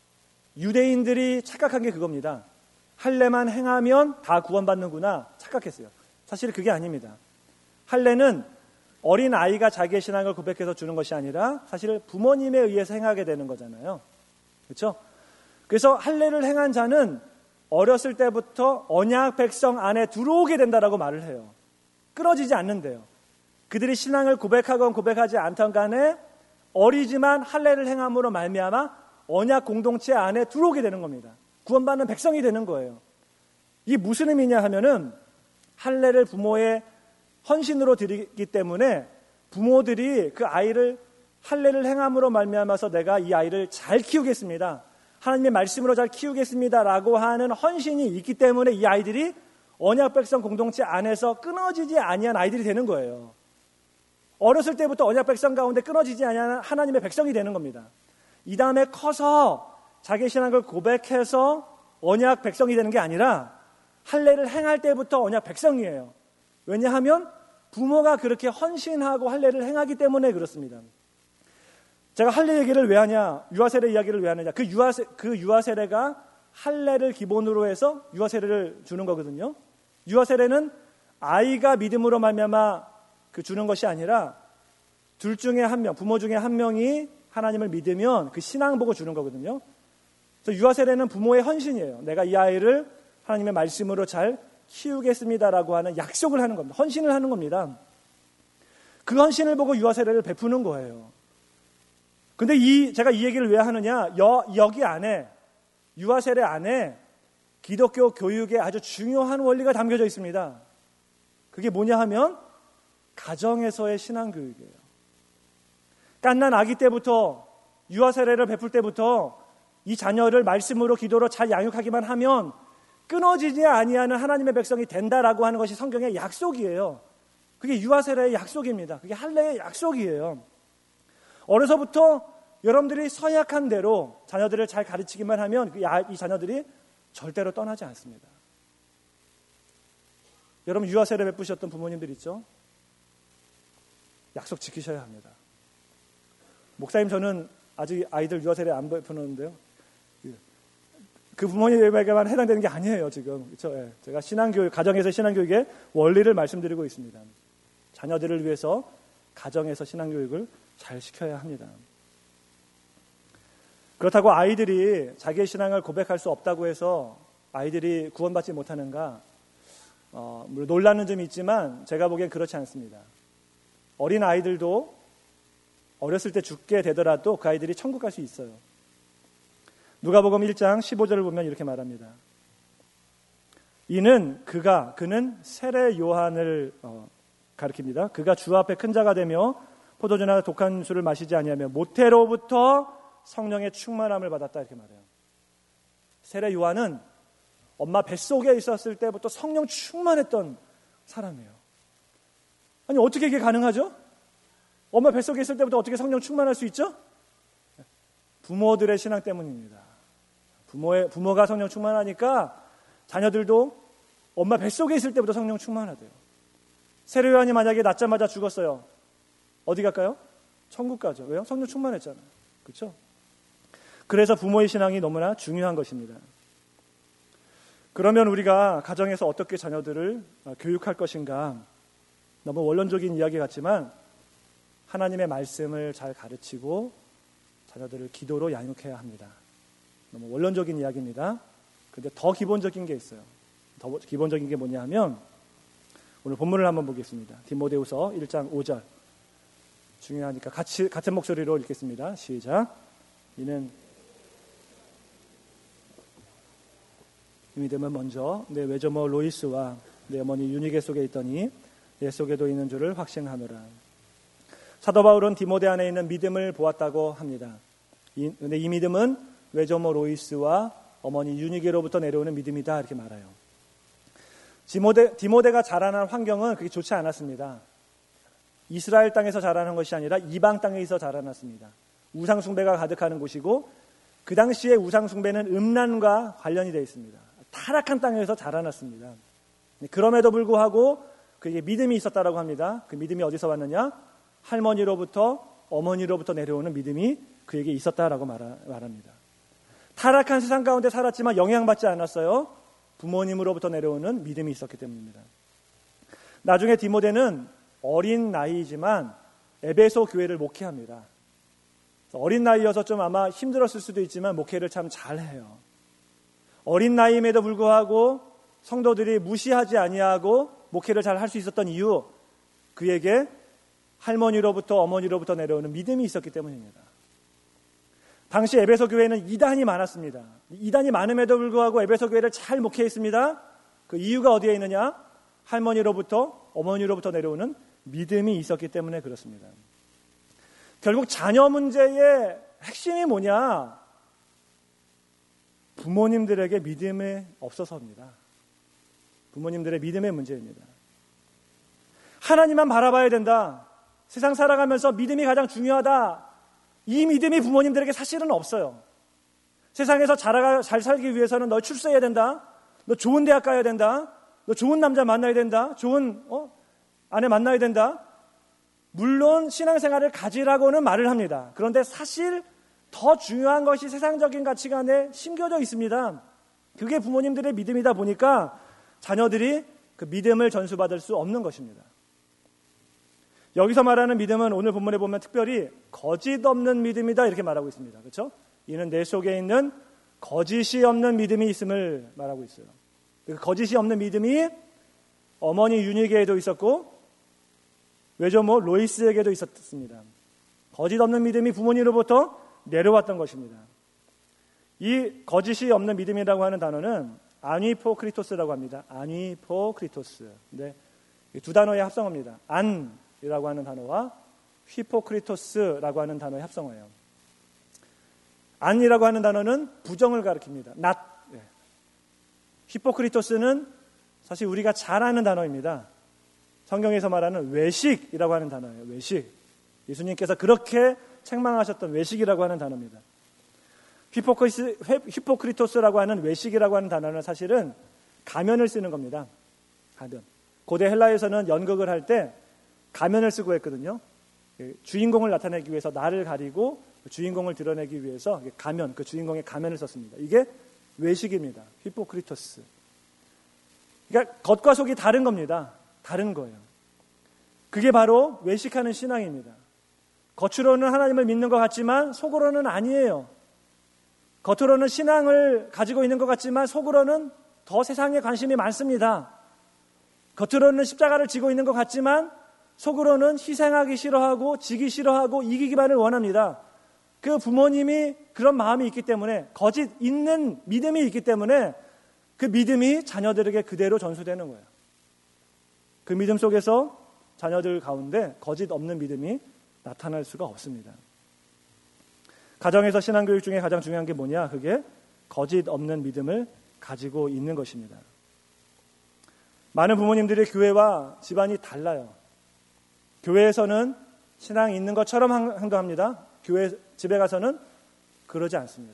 유대인들이 착각한 게 그겁니다. 할례만 행하면 다 구원받는구나 착각했어요. 사실 그게 아닙니다. 할례는 어린 아이가 자기의 신앙을 고백해서 주는 것이 아니라 사실 부모님에 의해서 행하게 되는 거잖아요. 그렇죠? 그래서 할례를 행한 자는 어렸을 때부터 언약 백성 안에 들어오게 된다라고 말을 해요. 끊어지지 않는데요. 그들이 신앙을 고백하건 고백하지 않던 간에 어리지만 할례를 행함으로 말미암아 언약 공동체 안에 들어오게 되는 겁니다. 구원받는 백성이 되는 거예요. 이게 무슨 의미냐 하면은 할례를 부모의 헌신으로 드리기 때문에 부모들이 그 아이를 할례를 행함으로 말미암아서 내가 이 아이를 잘 키우겠습니다. 하나님의 말씀으로 잘 키우겠습니다라고 하는 헌신이 있기 때문에 이 아이들이 언약 백성 공동체 안에서 끊어지지 아니한 아이들이 되는 거예요. 어렸을 때부터 언약 백성 가운데 끊어지지 아니한 하나님의 백성이 되는 겁니다. 이 다음에 커서 자기 신앙을 고백해서 언약 백성이 되는 게 아니라 할례를 행할 때부터 언약 백성이에요. 왜냐하면 부모가 그렇게 헌신하고 할례를 행하기 때문에 그렇습니다. 제가 할례 얘기를 왜 하냐, 유아세례 이야기를 왜 하느냐, 그 유아세, 그 유아세례가 할례를 기본으로 해서 유아세례를 주는 거거든요. 유아세례는 아이가 믿음으로 말미암아 그 주는 것이 아니라 둘 중에 한 명, 부모 중에 한 명이 하나님을 믿으면 그 신앙 보고 주는 거거든요. 그래서 유아세례는 부모의 헌신이에요. 내가 이 아이를 하나님의 말씀으로 잘 키우겠습니다라고 하는 약속을 하는 겁니다. 헌신을 하는 겁니다. 그 헌신을 보고 유아세례를 베푸는 거예요. 근데 이 제가 이 얘기를 왜 하느냐? 여, 여기 안에 유아세례 안에 기독교 교육의 아주 중요한 원리가 담겨져 있습니다. 그게 뭐냐 하면 가정에서의 신앙 교육이에요. 갓난 아기 때부터 유아세례를 베풀 때부터 이 자녀를 말씀으로 기도로 잘 양육하기만 하면 끊어지지 아니하는 하나님의 백성이 된다라고 하는 것이 성경의 약속이에요. 그게 유아세례의 약속입니다. 그게 할례의 약속이에요. 어려서부터 여러분들이 서약한 대로 자녀들을 잘 가르치기만 하면 이 자녀들이 절대로 떠나지 않습니다. 여러분 유아세례 베푸셨던 부모님들 있죠? 약속 지키셔야 합니다. 목사님 저는 아직 아이들 유아세례 안 베푸는데요. 그 부모님에게만 해당되는 게 아니에요 지금. 그렇죠? 예. 제가 신앙교육, 가정에서 신앙교육의 원리를 말씀드리고 있습니다. 자녀들을 위해서 가정에서 신앙교육을 잘 시켜야 합니다. 그렇다고 아이들이 자기의 신앙을 고백할 수 없다고 해서 아이들이 구원받지 못하는가? 어, 물론 놀라는 점이 있지만 제가 보기엔 그렇지 않습니다. 어린 아이들도 어렸을 때 죽게 되더라도 그 아이들이 천국 갈 수 있어요. 누가복음 일 장 십오 절을 보면 이렇게 말합니다. 이는 그가 그는 세례 요한을 어, 가리킵니다. 그가 주 앞에 큰 자가 되며 포도주나 독한 술을 마시지 아니하며 모태로부터 성령의 충만함을 받았다 이렇게 말해요. 세례 요한은 엄마 뱃속에 있었을 때부터 성령 충만했던 사람이에요. 아니 어떻게 이게 가능하죠? 엄마 뱃속에 있을 때부터 어떻게 성령 충만할 수 있죠? 부모들의 신앙 때문입니다. 부모의, 부모가 성령 충만하니까 자녀들도 엄마 뱃속에 있을 때부터 성령 충만하대요. 세례 요한이 만약에 낳자마자 죽었어요. 어디 갈까요? 천국 가죠. 왜요? 성령 충만했잖아요. 그렇죠? 그래서 부모의 신앙이 너무나 중요한 것입니다. 그러면 우리가 가정에서 어떻게 자녀들을 교육할 것인가? 너무 원론적인 이야기 같지만 하나님의 말씀을 잘 가르치고 자녀들을 기도로 양육해야 합니다. 너무 원론적인 이야기입니다. 그런데 더 기본적인 게 있어요. 더 기본적인 게 뭐냐 하면 오늘 본문을 한번 보겠습니다. 디모데후서 일 장 오 절. 중요하니까 같이 같은 목소리로 읽겠습니다. 시작. 이는 이 믿음은 먼저 내 외조모 로이스와 내 어머니 유니게 속에 있더니 내 속에도 있는 줄을 확신하노라. 사도 바울은 디모데 안에 있는 믿음을 보았다고 합니다. 이, 근데 이 믿음은 외조모 로이스와 어머니 유니게로부터 내려오는 믿음이다 이렇게 말해요. 디모데, 디모데가 자라난 환경은 그렇게 좋지 않았습니다. 이스라엘 땅에서 자라난 것이 아니라 이방 땅에서 자라났습니다. 우상 숭배가 가득하는 곳이고 그 당시에 우상 숭배는 음란과 관련이 되어 있습니다. 타락한 땅에서 자라났습니다. 그럼에도 불구하고 그에게 믿음이 있었다라고 합니다. 그 믿음이 어디서 왔느냐? 할머니로부터 어머니로부터 내려오는 믿음이 그에게 있었다라고 말합니다. 타락한 세상 가운데 살았지만 영향받지 않았어요. 부모님으로부터 내려오는 믿음이 있었기 때문입니다. 나중에 디모데는 어린 나이이지만 에베소 교회를 목회합니다. 어린 나이여서 좀 아마 힘들었을 수도 있지만 목회를 참 잘해요. 어린 나이임에도 불구하고 성도들이 무시하지 아니하고 목회를 잘 할 수 있었던 이유, 그에게 할머니로부터 어머니로부터 내려오는 믿음이 있었기 때문입니다. 당시 에베소 교회는 이단이 많았습니다. 이단이 많음에도 불구하고 에베소 교회를 잘 목회했습니다. 그 이유가 어디에 있느냐? 할머니로부터 어머니로부터 내려오는 믿음이 있었기 때문에 그렇습니다. 결국 자녀 문제의 핵심이 뭐냐? 부모님들에게 믿음이 없어서입니다. 부모님들의 믿음의 문제입니다. 하나님만 바라봐야 된다. 세상 살아가면서 믿음이 가장 중요하다. 이 믿음이 부모님들에게 사실은 없어요. 세상에서 잘, 잘 살기 위해서는 너 출세해야 된다. 너 좋은 대학 가야 된다. 너 좋은 남자 만나야 된다. 좋은 어? 아내 만나야 된다. 물론 신앙생활을 가지라고는 말을 합니다. 그런데 사실 더 중요한 것이 세상적인 가치관에 심겨져 있습니다. 그게 부모님들의 믿음이다 보니까 자녀들이 그 믿음을 전수받을 수 없는 것입니다. 여기서 말하는 믿음은 오늘 본문에 보면 특별히 거짓 없는 믿음이다 이렇게 말하고 있습니다. 그렇죠? 이는 내 속에 있는 거짓이 없는 믿음이 있음을 말하고 있어요. 그 거짓이 없는 믿음이 어머니 유니게에도 있었고 외조모 로이스에게도 있었습니다. 거짓 없는 믿음이 부모님으로부터 내려왔던 것입니다. 이 거짓이 없는 믿음이라고 하는 단어는 아니포크리토스라고 합니다. 아니포크리토스. 네, 두 단어의 합성어입니다. 안이라고 하는 단어와 휘포크리토스라고 하는 단어의 합성어예요. 안이라고 하는 단어는 부정을 가리킵니다. not. 네. 휘포크리토스는 사실 우리가 잘 아는 단어입니다. 성경에서 말하는 외식이라고 하는 단어예요. 외식. 예수님께서 그렇게 책망하셨던 외식이라고 하는 단어입니다. 히포크리스, 히포크리토스라고 하는 외식이라고 하는 단어는 사실은 가면을 쓰는 겁니다. 가면. 고대 헬라에서는 연극을 할 때 가면을 쓰고 했거든요. 주인공을 나타내기 위해서 나를 가리고 주인공을 드러내기 위해서 가면, 그 주인공의 가면을 썼습니다. 이게 외식입니다. 히포크리토스. 그러니까 겉과 속이 다른 겁니다. 다른 거예요. 그게 바로 외식하는 신앙입니다. 겉으로는 하나님을 믿는 것 같지만 속으로는 아니에요. 겉으로는 신앙을 가지고 있는 것 같지만 속으로는 더 세상에 관심이 많습니다. 겉으로는 십자가를 지고 있는 것 같지만 속으로는 희생하기 싫어하고 지기 싫어하고 이기기만을 원합니다. 그 부모님이 그런 마음이 있기 때문에 거짓 있는 믿음이 있기 때문에 그 믿음이 자녀들에게 그대로 전수되는 거예요. 그 믿음 속에서 자녀들 가운데 거짓 없는 믿음이 나타날 수가 없습니다. 가정에서 신앙교육 중에 가장 중요한 게 뭐냐? 그게 거짓 없는 믿음을 가지고 있는 것입니다. 많은 부모님들이 교회와 집안이 달라요. 교회에서는 신앙이 있는 것처럼 행동합니다. 교회 집에 가서는 그러지 않습니다.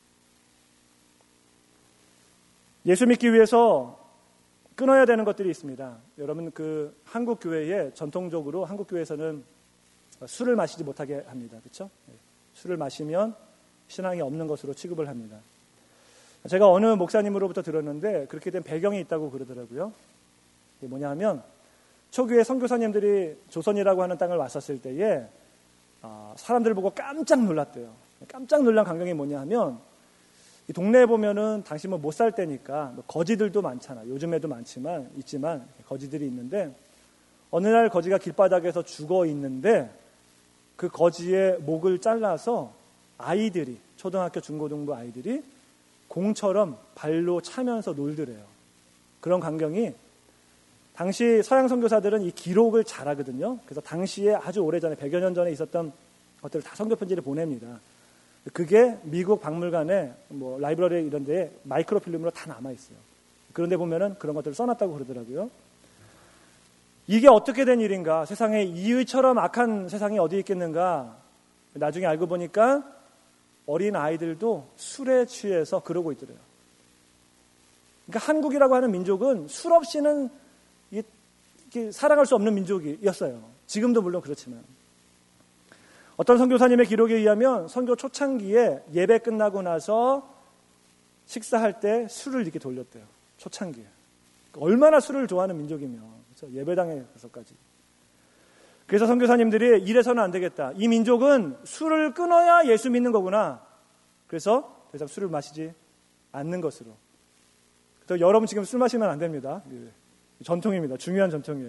예수 믿기 위해서 끊어야 되는 것들이 있습니다. 여러분, 그 한국 교회에 전통적으로 한국 교회에서는 술을 마시지 못하게 합니다. 그렇죠? 술을 마시면 신앙이 없는 것으로 취급을 합니다. 제가 어느 목사님으로부터 들었는데 그렇게 된 배경이 있다고 그러더라고요. 이게 뭐냐 하면 초기에 선교사님들이 조선이라고 하는 땅을 왔었을 때에 사람들 보고 깜짝 놀랐대요. 깜짝 놀란 광경이 뭐냐 하면 이 동네에 보면은 당시 뭐 못 살 때니까 거지들도 많잖아. 요즘에도 많지만 있지만 거지들이 있는데 어느 날 거지가 길바닥에서 죽어 있는데 그 거지의 목을 잘라서 아이들이 초등학교 중고등부 아이들이 공처럼 발로 차면서 놀더래요. 그런 광경이 당시 서양 선교사들은 이 기록을 잘하거든요. 그래서 당시에 아주 오래전에 백여 년 전에 있었던 것들을 다 선교 편지를 보냅니다. 그게 미국 박물관에 뭐 라이브러리 이런 데에 마이크로필름으로 다 남아 있어요. 그런데 보면은 그런 것들을 써놨다고 그러더라고요. 이게 어떻게 된 일인가? 세상에 이처럼 악한 세상이 어디 있겠는가? 나중에 알고 보니까 어린 아이들도 술에 취해서 그러고 있더래요. 그러니까 한국이라고 하는 민족은 술 없이는 살아갈 수 없는 민족이었어요. 지금도 물론 그렇지만. 어떤 선교사님의 기록에 의하면 선교 초창기에 예배 끝나고 나서 식사할 때 술을 이렇게 돌렸대요. 초창기에. 얼마나 술을 좋아하는 민족이며 그렇죠? 예배당에 가서까지. 그래서 선교사님들이 이래서는 안 되겠다. 이 민족은 술을 끊어야 예수 믿는 거구나. 그래서 더 이상 술을 마시지 않는 것으로. 그래서 여러분 지금 술 마시면 안 됩니다. 전통입니다. 중요한 전통이에요.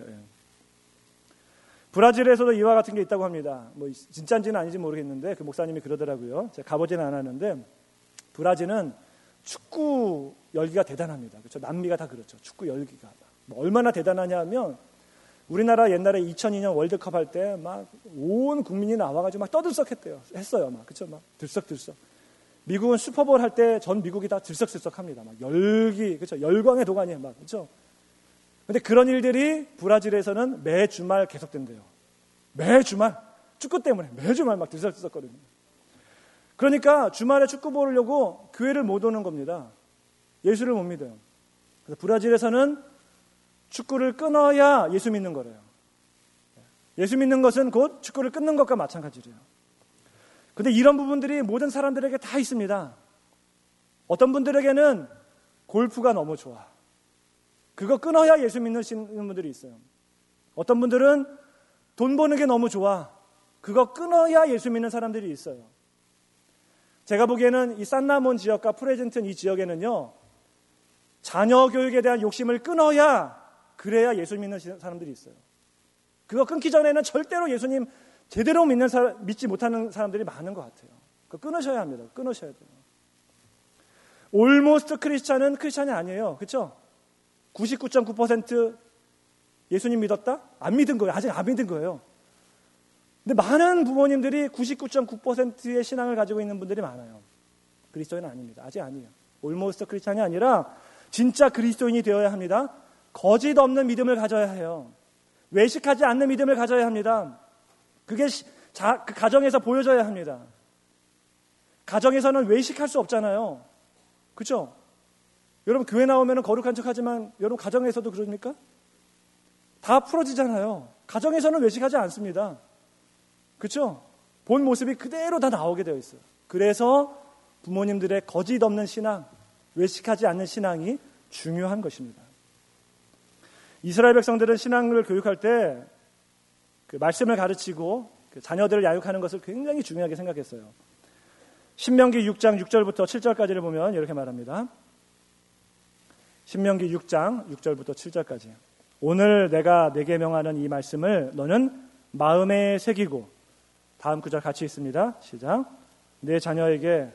브라질에서도 이와 같은 게 있다고 합니다. 뭐 진짜인지는 아닌지 모르겠는데 그 목사님이 그러더라고요. 제가 가보지는 않았는데 브라질은 축구 열기가 대단합니다. 그렇죠? 남미가 다 그렇죠. 축구 열기가 뭐 얼마나 대단하냐면 우리나라 옛날에 이천이 년 월드컵 할 때 막 온 국민이 나와가지고 막 떠들썩했대요. 했어요. 막 그렇죠? 막 들썩들썩. 미국은 슈퍼볼 할 때 전 미국이 다 들썩들썩합니다. 막 열기 그렇죠? 열광의 도가니에 막 그렇죠? 근데 그런 일들이 브라질에서는 매 주말 계속된대요. 매 주말. 축구 때문에 매 주말 막 들썩들썩거리는. 그러니까 주말에 축구 보려고 교회를 못 오는 겁니다. 예수를 못 믿어요. 그래서 브라질에서는 축구를 끊어야 예수 믿는 거래요. 예수 믿는 것은 곧 축구를 끊는 것과 마찬가지래요. 근데 이런 부분들이 모든 사람들에게 다 있습니다. 어떤 분들에게는 골프가 너무 좋아. 그거 끊어야 예수 믿는 분들이 있어요. 어떤 분들은 돈 버는 게 너무 좋아. 그거 끊어야 예수 믿는 사람들이 있어요. 제가 보기에는 이 산나몬 지역과 프레젠튼 이 지역에는요. 자녀 교육에 대한 욕심을 끊어야 그래야 예수 믿는 사람들이 있어요. 그거 끊기 전에는 절대로 예수님 제대로 믿는 사람, 믿지 못하는 사람들이 많은 것 같아요. 그거 끊으셔야 합니다. 끊으셔야 돼요. 올모스트 크리스찬은 크리스찬이 아니에요. 그렇죠? 구십구 점 구 퍼센트 예수님 믿었다? 안 믿은 거예요. 아직 안 믿은 거예요. 근데 많은 부모님들이 구십구 점 구 퍼센트의 신앙을 가지고 있는 분들이 많아요. 그리스도인은 아닙니다. 아직 아니에요. 올모스트 크리스찬이 아니라 진짜 그리스도인이 되어야 합니다. 거짓 없는 믿음을 가져야 해요. 외식하지 않는 믿음을 가져야 합니다. 그게 자, 그 가정에서 보여져야 합니다. 가정에서는 외식할 수 없잖아요. 그렇죠? 여러분 교회 나오면 거룩한 척하지만 여러분 가정에서도 그럽니까? 다 풀어지잖아요. 가정에서는 외식하지 않습니다. 그렇죠? 본 모습이 그대로 다 나오게 되어 있어요. 그래서 부모님들의 거짓 없는 신앙, 외식하지 않는 신앙이 중요한 것입니다. 이스라엘 백성들은 신앙을 교육할 때 그 말씀을 가르치고 그 자녀들을 양육하는 것을 굉장히 중요하게 생각했어요. 신명기 육 장 육 절부터 칠 절까지를 보면 이렇게 말합니다. 신명기 육 장 육 절부터 칠 절까지. 오늘 내가 내게 명하는 이 말씀을 너는 마음에 새기고, 다음 구절 같이 있습니다. 시작. 내 자녀에게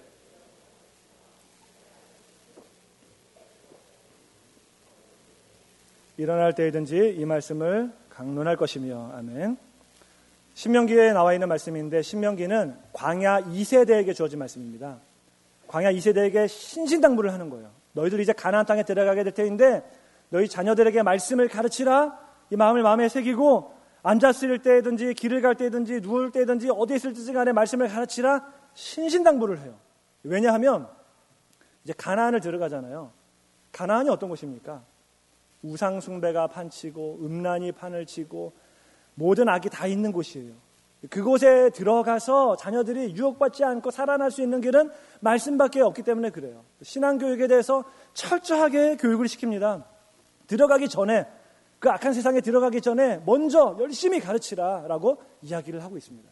일어날 때이든지 이 말씀을 강론할 것이며. 아멘. 신명기에 나와 있는 말씀인데 신명기는 광야 이 세대에게 주어진 말씀입니다. 광야 이 세대에게 신신당부를 하는 거예요. 너희들 이제 가나안 땅에 들어가게 될 테인데 너희 자녀들에게 말씀을 가르치라. 이 마음을 마음에 새기고 앉았을 때든지 길을 갈 때든지 누울 때든지 어디에 있을 때 간에 말씀을 가르치라. 신신당부를 해요. 왜냐하면 이제 가나안을 들어가잖아요. 가나안이 어떤 곳입니까? 우상 숭배가 판치고 음란이 판을 치고 모든 악이 다 있는 곳이에요. 그곳에 들어가서 자녀들이 유혹받지 않고 살아날 수 있는 길은 말씀밖에 없기 때문에 그래요. 신앙교육에 대해서 철저하게 교육을 시킵니다. 들어가기 전에, 그 악한 세상에 들어가기 전에 먼저 열심히 가르치라라고 이야기를 하고 있습니다.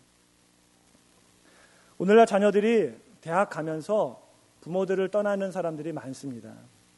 오늘날 자녀들이 대학 가면서 부모들을 떠나는 사람들이 많습니다.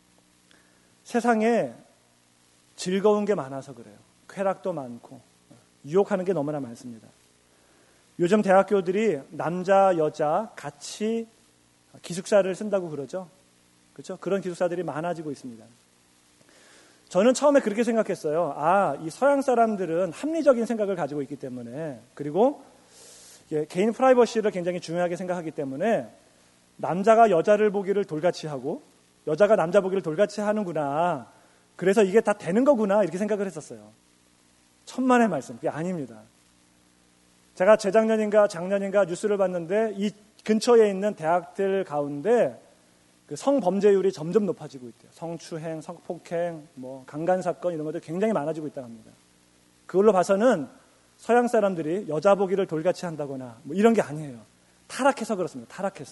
세상에 즐거운 게 많아서 그래요. 쾌락도 많고 유혹하는 게 너무나 많습니다. 요즘 대학교들이 남자, 여자 같이 기숙사를 쓴다고 그러죠. 그렇죠? 그런 기숙사들이 많아지고 있습니다. 저는 처음에 그렇게 생각했어요. 아, 이 서양 사람들은 합리적인 생각을 가지고 있기 때문에, 그리고 개인 프라이버시를 굉장히 중요하게 생각하기 때문에 남자가 여자를 보기를 돌같이 하고 여자가 남자 보기를 돌같이 하는구나. 그래서 이게 다 되는 거구나. 이렇게 생각을 했었어요. 천만의 말씀. 그게 아닙니다. 제가 재작년인가 작년인가 뉴스를 봤는데 이 근처에 있는 대학들 가운데 그 성범죄율이 점점 높아지고 있대요. 성추행, 성폭행, 뭐 강간 사건 이런 것들이 굉장히 많아지고 있다고 합니다. 그걸로 봐서는 서양 사람들이 여자 보기를 돌같이 한다거나 뭐 이런 게 아니에요. 타락해서 그렇습니다. 타락해서.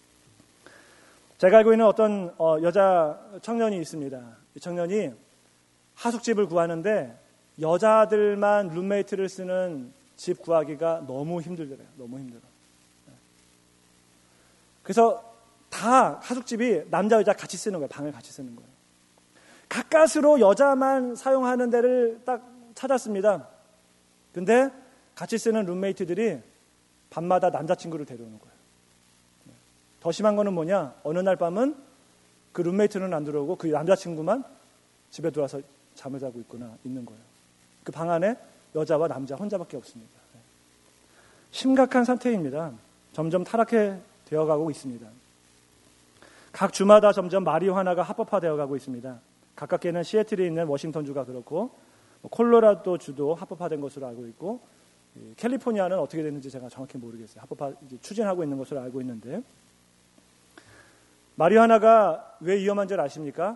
제가 알고 있는 어떤 어, 여자 청년이 있습니다. 이 청년이 하숙집을 구하는데 여자들만 룸메이트를 쓰는 집 구하기가 너무 힘들더래요. 너무 힘들어. 그래서 다 하숙집이 남자 여자 같이 쓰는 거예요. 방을 같이 쓰는 거예요. 가까스로 여자만 사용하는 데를 딱 찾았습니다. 근데 같이 쓰는 룸메이트들이 밤마다 남자친구를 데려오는 거예요. 더 심한 거는 뭐냐? 어느 날 밤은 그 룸메이트는 안 들어오고 그 남자친구만 집에 들어와서 잠을 자고 있거나 있는 거예요. 그 방 안에 여자와 남자 혼자밖에 없습니다. 심각한 상태입니다. 점점 타락해 되어가고 있습니다. 각 주마다 점점 마리화나가 합법화되어 가고 있습니다. 가깝게는 시애틀에 있는 워싱턴주가 그렇고 콜로라도주도 합법화된 것으로 알고 있고 캘리포니아는 어떻게 됐는지 제가 정확히 모르겠어요. 합법화 추진하고 있는 것으로 알고 있는데 마리화나가 왜 위험한 줄 아십니까?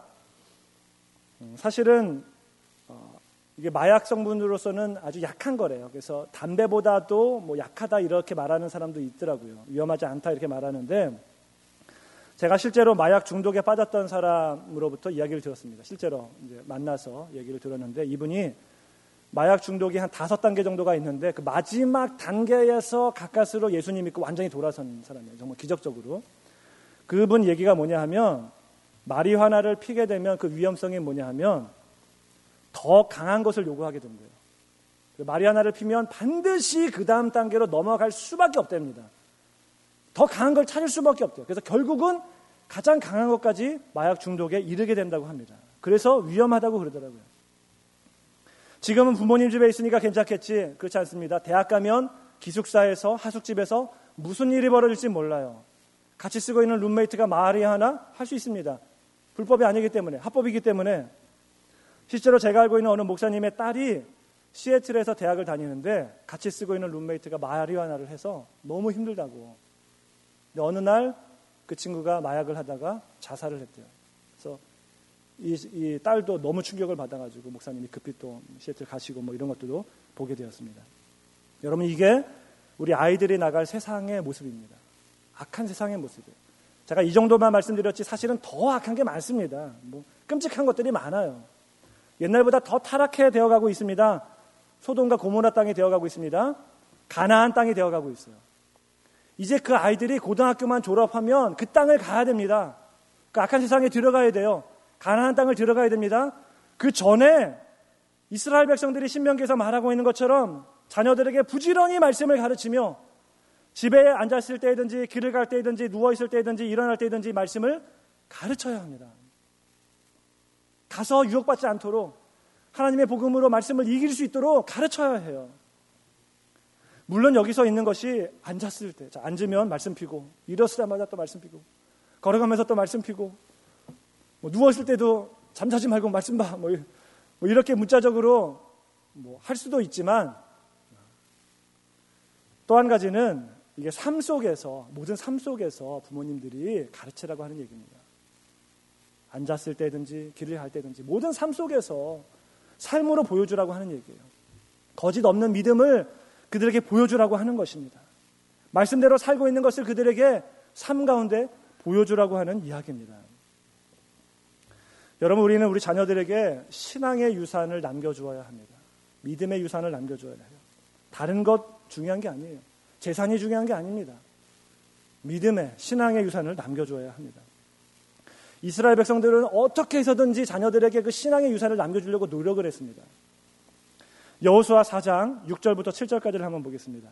사실은 어, 이게 마약 성분으로서는 아주 약한 거래요. 그래서 담배보다도 뭐 약하다 이렇게 말하는 사람도 있더라고요. 위험하지 않다 이렇게 말하는데 제가 실제로 마약 중독에 빠졌던 사람으로부터 이야기를 들었습니다. 실제로 이제 만나서 얘기를 들었는데 이분이 마약 중독이 한 다섯 단계 정도가 있는데 그 마지막 단계에서 가까스로 예수님 믿고 완전히 돌아선 사람이에요. 정말 기적적으로. 그분 얘기가 뭐냐 하면 마리화나를 피게 되면 그 위험성이 뭐냐 하면 더 강한 것을 요구하게 된 거예요. 마리화나를 피면 반드시 그 다음 단계로 넘어갈 수밖에 없답니다. 더 강한 걸 찾을 수밖에 없대요. 그래서 결국은 가장 강한 것까지 마약 중독에 이르게 된다고 합니다. 그래서 위험하다고 그러더라고요. 지금은 부모님 집에 있으니까 괜찮겠지. 그렇지 않습니다. 대학 가면 기숙사에서 하숙집에서 무슨 일이 벌어질지 몰라요. 같이 쓰고 있는 룸메이트가 말이 하나 할 수 있습니다. 불법이 아니기 때문에, 합법이기 때문에. 실제로 제가 알고 있는 어느 목사님의 딸이 시애틀에서 대학을 다니는데 같이 쓰고 있는 룸메이트가 마리화나를 해서 너무 힘들다고. 근데 어느 날 그 친구가 마약을 하다가 자살을 했대요. 그래서 이, 이 딸도 너무 충격을 받아가지고 목사님이 급히 또 시애틀 가시고 뭐 이런 것들도 보게 되었습니다. 여러분 이게 우리 아이들이 나갈 세상의 모습입니다. 악한 세상의 모습이에요. 제가 이 정도만 말씀드렸지 사실은 더 악한 게 많습니다. 뭐 끔찍한 것들이 많아요. 옛날보다 더 타락해 되어가고 있습니다. 소돔과 고모라 땅이 되어가고 있습니다. 가나안 땅이 되어가고 있어요. 이제 그 아이들이 고등학교만 졸업하면 그 땅을 가야 됩니다. 그 악한 세상에 들어가야 돼요. 가나안 땅을 들어가야 됩니다. 그 전에 이스라엘 백성들이 신명기에서 말하고 있는 것처럼 자녀들에게 부지런히 말씀을 가르치며 집에 앉았을 때든지 길을 갈 때든지 누워있을 때든지 일어날 때든지 말씀을 가르쳐야 합니다. 가서 유혹받지 않도록 하나님의 복음으로 말씀을 이길 수 있도록 가르쳐야 해요. 물론 여기서 있는 것이 앉았을 때, 자, 앉으면 말씀 피고, 일어서자마자 또 말씀 피고, 걸어가면서 또 말씀 피고, 뭐 누워있을 때도 잠자지 말고 말씀 봐, 뭐, 뭐 이렇게 문자적으로 뭐 할 수도 있지만, 또 한 가지는 이게 삶 속에서, 모든 삶 속에서 부모님들이 가르치라고 하는 얘기입니다. 앉았을 때든지 길을 갈 때든지 모든 삶 속에서 삶으로 보여주라고 하는 얘기예요. 거짓 없는 믿음을 그들에게 보여주라고 하는 것입니다. 말씀대로 살고 있는 것을 그들에게 삶 가운데 보여주라고 하는 이야기입니다. 여러분 우리는 우리 자녀들에게 신앙의 유산을 남겨주어야 합니다. 믿음의 유산을 남겨줘야 해요. 다른 것 중요한 게 아니에요. 재산이 중요한 게 아닙니다. 믿음의 신앙의 유산을 남겨줘야 합니다. 이스라엘 백성들은 어떻게 해서든지 자녀들에게 그 신앙의 유산을 남겨주려고 노력을 했습니다. 여호수아 사 장 육 절부터 칠 절까지를 한번 보겠습니다.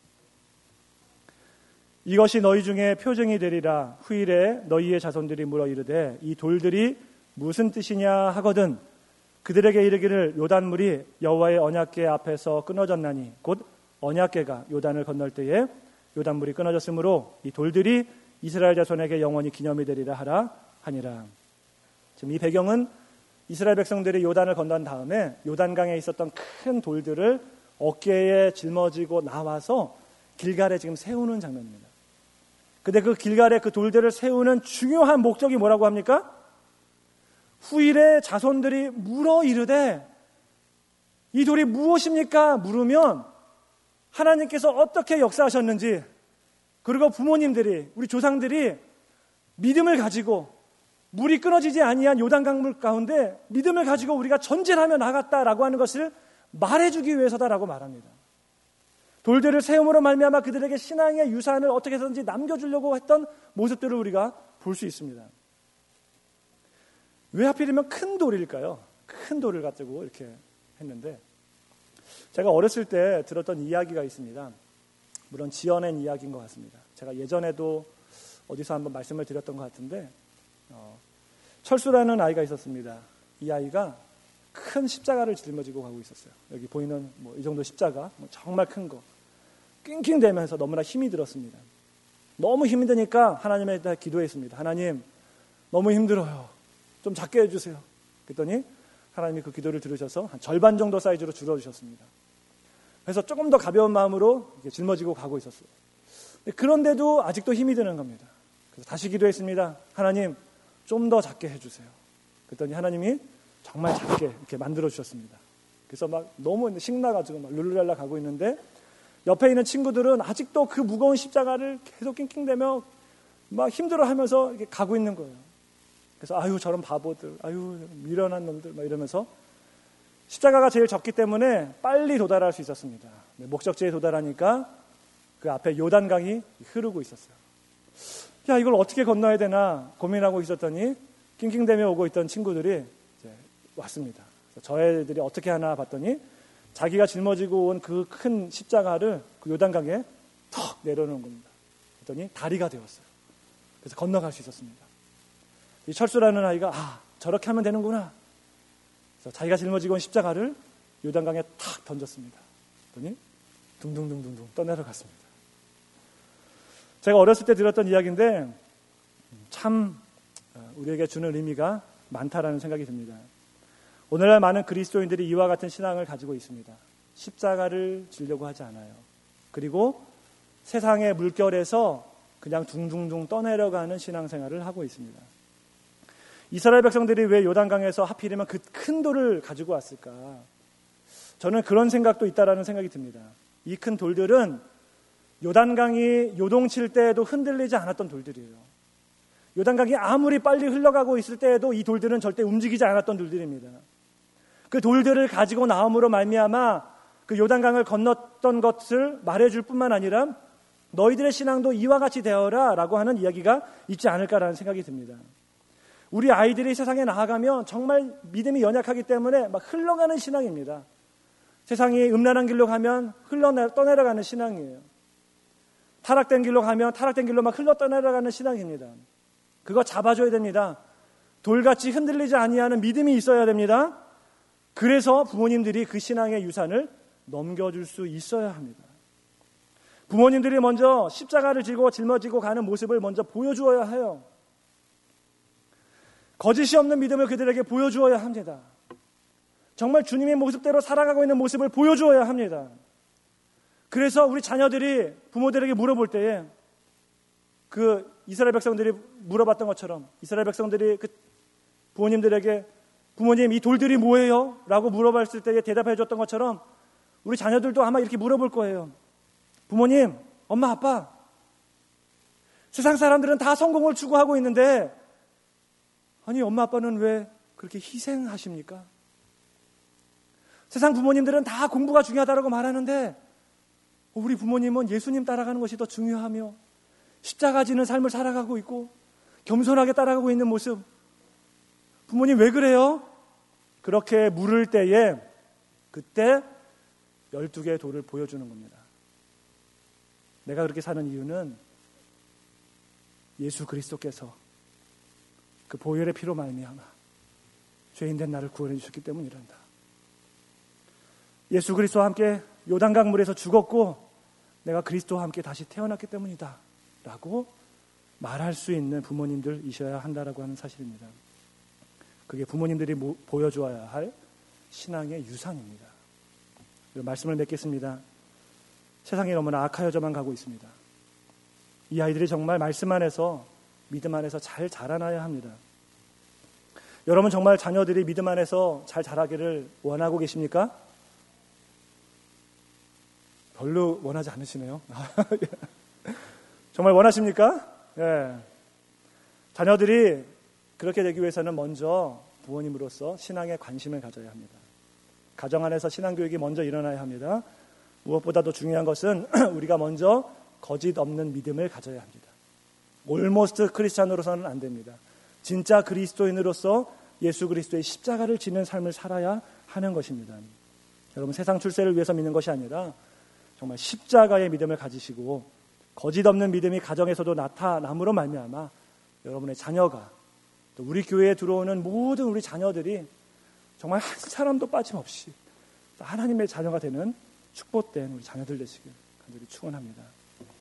이것이 너희 중에 표징이 되리라. 후일에 너희의 자손들이 물어 이르되 이 돌들이 무슨 뜻이냐 하거든 그들에게 이르기를 요단물이 여호와의 언약궤 앞에서 끊어졌나니 곧 언약궤가 요단을 건널 때에 요단물이 끊어졌으므로 이 돌들이 이스라엘 자손에게 영원히 기념이 되리라 하라 하니라. 지금 이 배경은 이스라엘 백성들이 요단을 건넌 다음에 요단강에 있었던 큰 돌들을 어깨에 짊어지고 나와서 길갈에 지금 세우는 장면입니다. 근데 그 길갈에 그 돌들을 세우는 중요한 목적이 뭐라고 합니까? 후일의 자손들이 물어 이르되 이 돌이 무엇입니까? 물으면 하나님께서 어떻게 역사하셨는지, 그리고 부모님들이, 우리 조상들이 믿음을 가지고 물이 끊어지지 아니한 요단강물 가운데 믿음을 가지고 우리가 전진하며 나갔다라고 하는 것을 말해주기 위해서다라고 말합니다. 돌들을 세움으로 말미암아 그들에게 신앙의 유산을 어떻게 해서든지 남겨주려고 했던 모습들을 우리가 볼 수 있습니다. 왜 하필이면 큰 돌일까요? 큰 돌을 가지고 이렇게 했는데, 제가 어렸을 때 들었던 이야기가 있습니다. 물론 지어낸 이야기인 것 같습니다. 제가 예전에도 어디서 한번 말씀을 드렸던 것 같은데, 어, 철수라는 아이가 있었습니다. 이 아이가 큰 십자가를 짊어지고 가고 있었어요. 여기 보이는 뭐 이 정도 십자가, 뭐 정말 큰 거, 낑낑대면서 너무나 힘이 들었습니다. 너무 힘이 드니까 하나님에 대해 기도했습니다. 하나님, 너무 힘들어요. 좀 작게 해주세요. 그랬더니 하나님이 그 기도를 들으셔서 한 절반 정도 사이즈로 줄여주셨습니다. 그래서 조금 더 가벼운 마음으로 이렇게 짊어지고 가고 있었어요. 그런데도 아직도 힘이 드는 겁니다. 그래서 다시 기도했습니다. 하나님, 좀 더 작게 해주세요. 그랬더니 하나님이 정말 작게 이렇게 만들어 주셨습니다. 그래서 막 너무 신나가지고 막 룰루랄라 가고 있는데, 옆에 있는 친구들은 아직도 그 무거운 십자가를 계속 낑낑대며 막 힘들어하면서 이렇게 가고 있는 거예요. 그래서 아유 저런 바보들, 아유 미련한 놈들 막 이러면서, 십자가가 제일 적기 때문에 빨리 도달할 수 있었습니다. 목적지에 도달하니까 그 앞에 요단강이 흐르고 있었어요. 야, 이걸 어떻게 건너야 되나 고민하고 있었더니 낑낑대며 오고 있던 친구들이 이제 왔습니다. 저 애들이 어떻게 하나 봤더니 자기가 짊어지고 온 그 큰 십자가를 그 요단강에 턱 내려놓은 겁니다. 그랬더니 다리가 되었어요. 그래서 건너갈 수 있었습니다. 이 철수라는 아이가 아, 저렇게 하면 되는구나. 그래서 자기가 짊어지고 온 십자가를 요단강에 탁 던졌습니다. 그랬더니 둥둥둥둥둥 떠내려갔습니다. 제가 어렸을 때 들었던 이야기인데 참 우리에게 주는 의미가 많다라는 생각이 듭니다. 오늘날 많은 그리스도인들이 이와 같은 신앙을 가지고 있습니다. 십자가를 지려고 하지 않아요. 그리고 세상의 물결에서 그냥 둥둥둥 떠내려가는 신앙생활을 하고 있습니다. 이스라엘 백성들이 왜 요단강에서 하필이면 그 큰 돌을 가지고 왔을까? 저는 그런 생각도 있다라는 생각이 듭니다. 이 큰 돌들은 요단강이 요동칠 때에도 흔들리지 않았던 돌들이에요. 요단강이 아무리 빨리 흘러가고 있을 때에도 이 돌들은 절대 움직이지 않았던 돌들입니다. 그 돌들을 가지고 나옴으로 말미암아 그 요단강을 건넜던 것을 말해줄 뿐만 아니라 너희들의 신앙도 이와 같이 되어라 라고 하는 이야기가 있지 않을까라는 생각이 듭니다. 우리 아이들이 세상에 나아가면 정말 믿음이 연약하기 때문에 막 흘러가는 신앙입니다. 세상이 음란한 길로 가면 흘러 떠내려가는 신앙이에요. 타락된 길로 가면 타락된 길로 막 흘러 떠내려가는 신앙입니다. 그거 잡아줘야 됩니다. 돌같이 흔들리지 아니하는 믿음이 있어야 됩니다. 그래서 부모님들이 그 신앙의 유산을 넘겨줄 수 있어야 합니다. 부모님들이 먼저 십자가를 지고 짊어지고 가는 모습을 먼저 보여주어야 해요. 거짓이 없는 믿음을 그들에게 보여주어야 합니다. 정말 주님의 모습대로 살아가고 있는 모습을 보여주어야 합니다. 그래서 우리 자녀들이 부모들에게 물어볼 때에 그 이스라엘 백성들이 물어봤던 것처럼 이스라엘 백성들이 그 부모님들에게 부모님 이 돌들이 뭐예요? 라고 물어봤을 때에 대답해 줬던 것처럼 우리 자녀들도 아마 이렇게 물어볼 거예요. 부모님, 엄마, 아빠, 세상 사람들은 다 성공을 추구하고 있는데 아니 엄마 아빠는 왜 그렇게 희생하십니까? 세상 부모님들은 다 공부가 중요하다고 말하는데 우리 부모님은 예수님 따라가는 것이 더 중요하며 십자가 지는 삶을 살아가고 있고 겸손하게 따라가고 있는 모습, 부모님 왜 그래요? 그렇게 물을 때에 그때 열두 개의 돌을 보여주는 겁니다. 내가 그렇게 사는 이유는 예수 그리스도께서 그 보혈의 피로 말미암아 죄인된 나를 구원해 주셨기 때문이란다. 예수 그리스도와 함께 요단강 물에서 죽었고 내가 그리스도와 함께 다시 태어났기 때문이다 라고 말할 수 있는 부모님들이셔야 한다라고 하는 사실입니다. 그게 부모님들이 보여주어야 할 신앙의 유상입니다. 말씀을 맺겠습니다. 세상에 너무나 악하여져만 가고 있습니다. 이 아이들이 정말 말씀 안에서 믿음 안에서 잘 자라나야 합니다. 여러분 정말 자녀들이 믿음 안에서 잘 자라기를 원하고 계십니까? 별로 원하지 않으시네요. 정말 원하십니까? 예. 자녀들이 그렇게 되기 위해서는 먼저 부모님으로서 신앙에 관심을 가져야 합니다. 가정 안에서 신앙교육이 먼저 일어나야 합니다. 무엇보다도 중요한 것은 우리가 먼저 거짓 없는 믿음을 가져야 합니다. 올모스트 크리스찬으로서는 안 됩니다. 진짜 그리스도인으로서 예수 그리스도의 십자가를 지는 삶을 살아야 하는 것입니다. 여러분 세상 출세를 위해서 믿는 것이 아니라 정말 십자가의 믿음을 가지시고 거짓 없는 믿음이 가정에서도 나타남으로 말미암아 여러분의 자녀가 또 우리 교회에 들어오는 모든 우리 자녀들이 정말 한 사람도 빠짐없이 하나님의 자녀가 되는 축복된 우리 자녀들 되시길 간절히 축원합니다.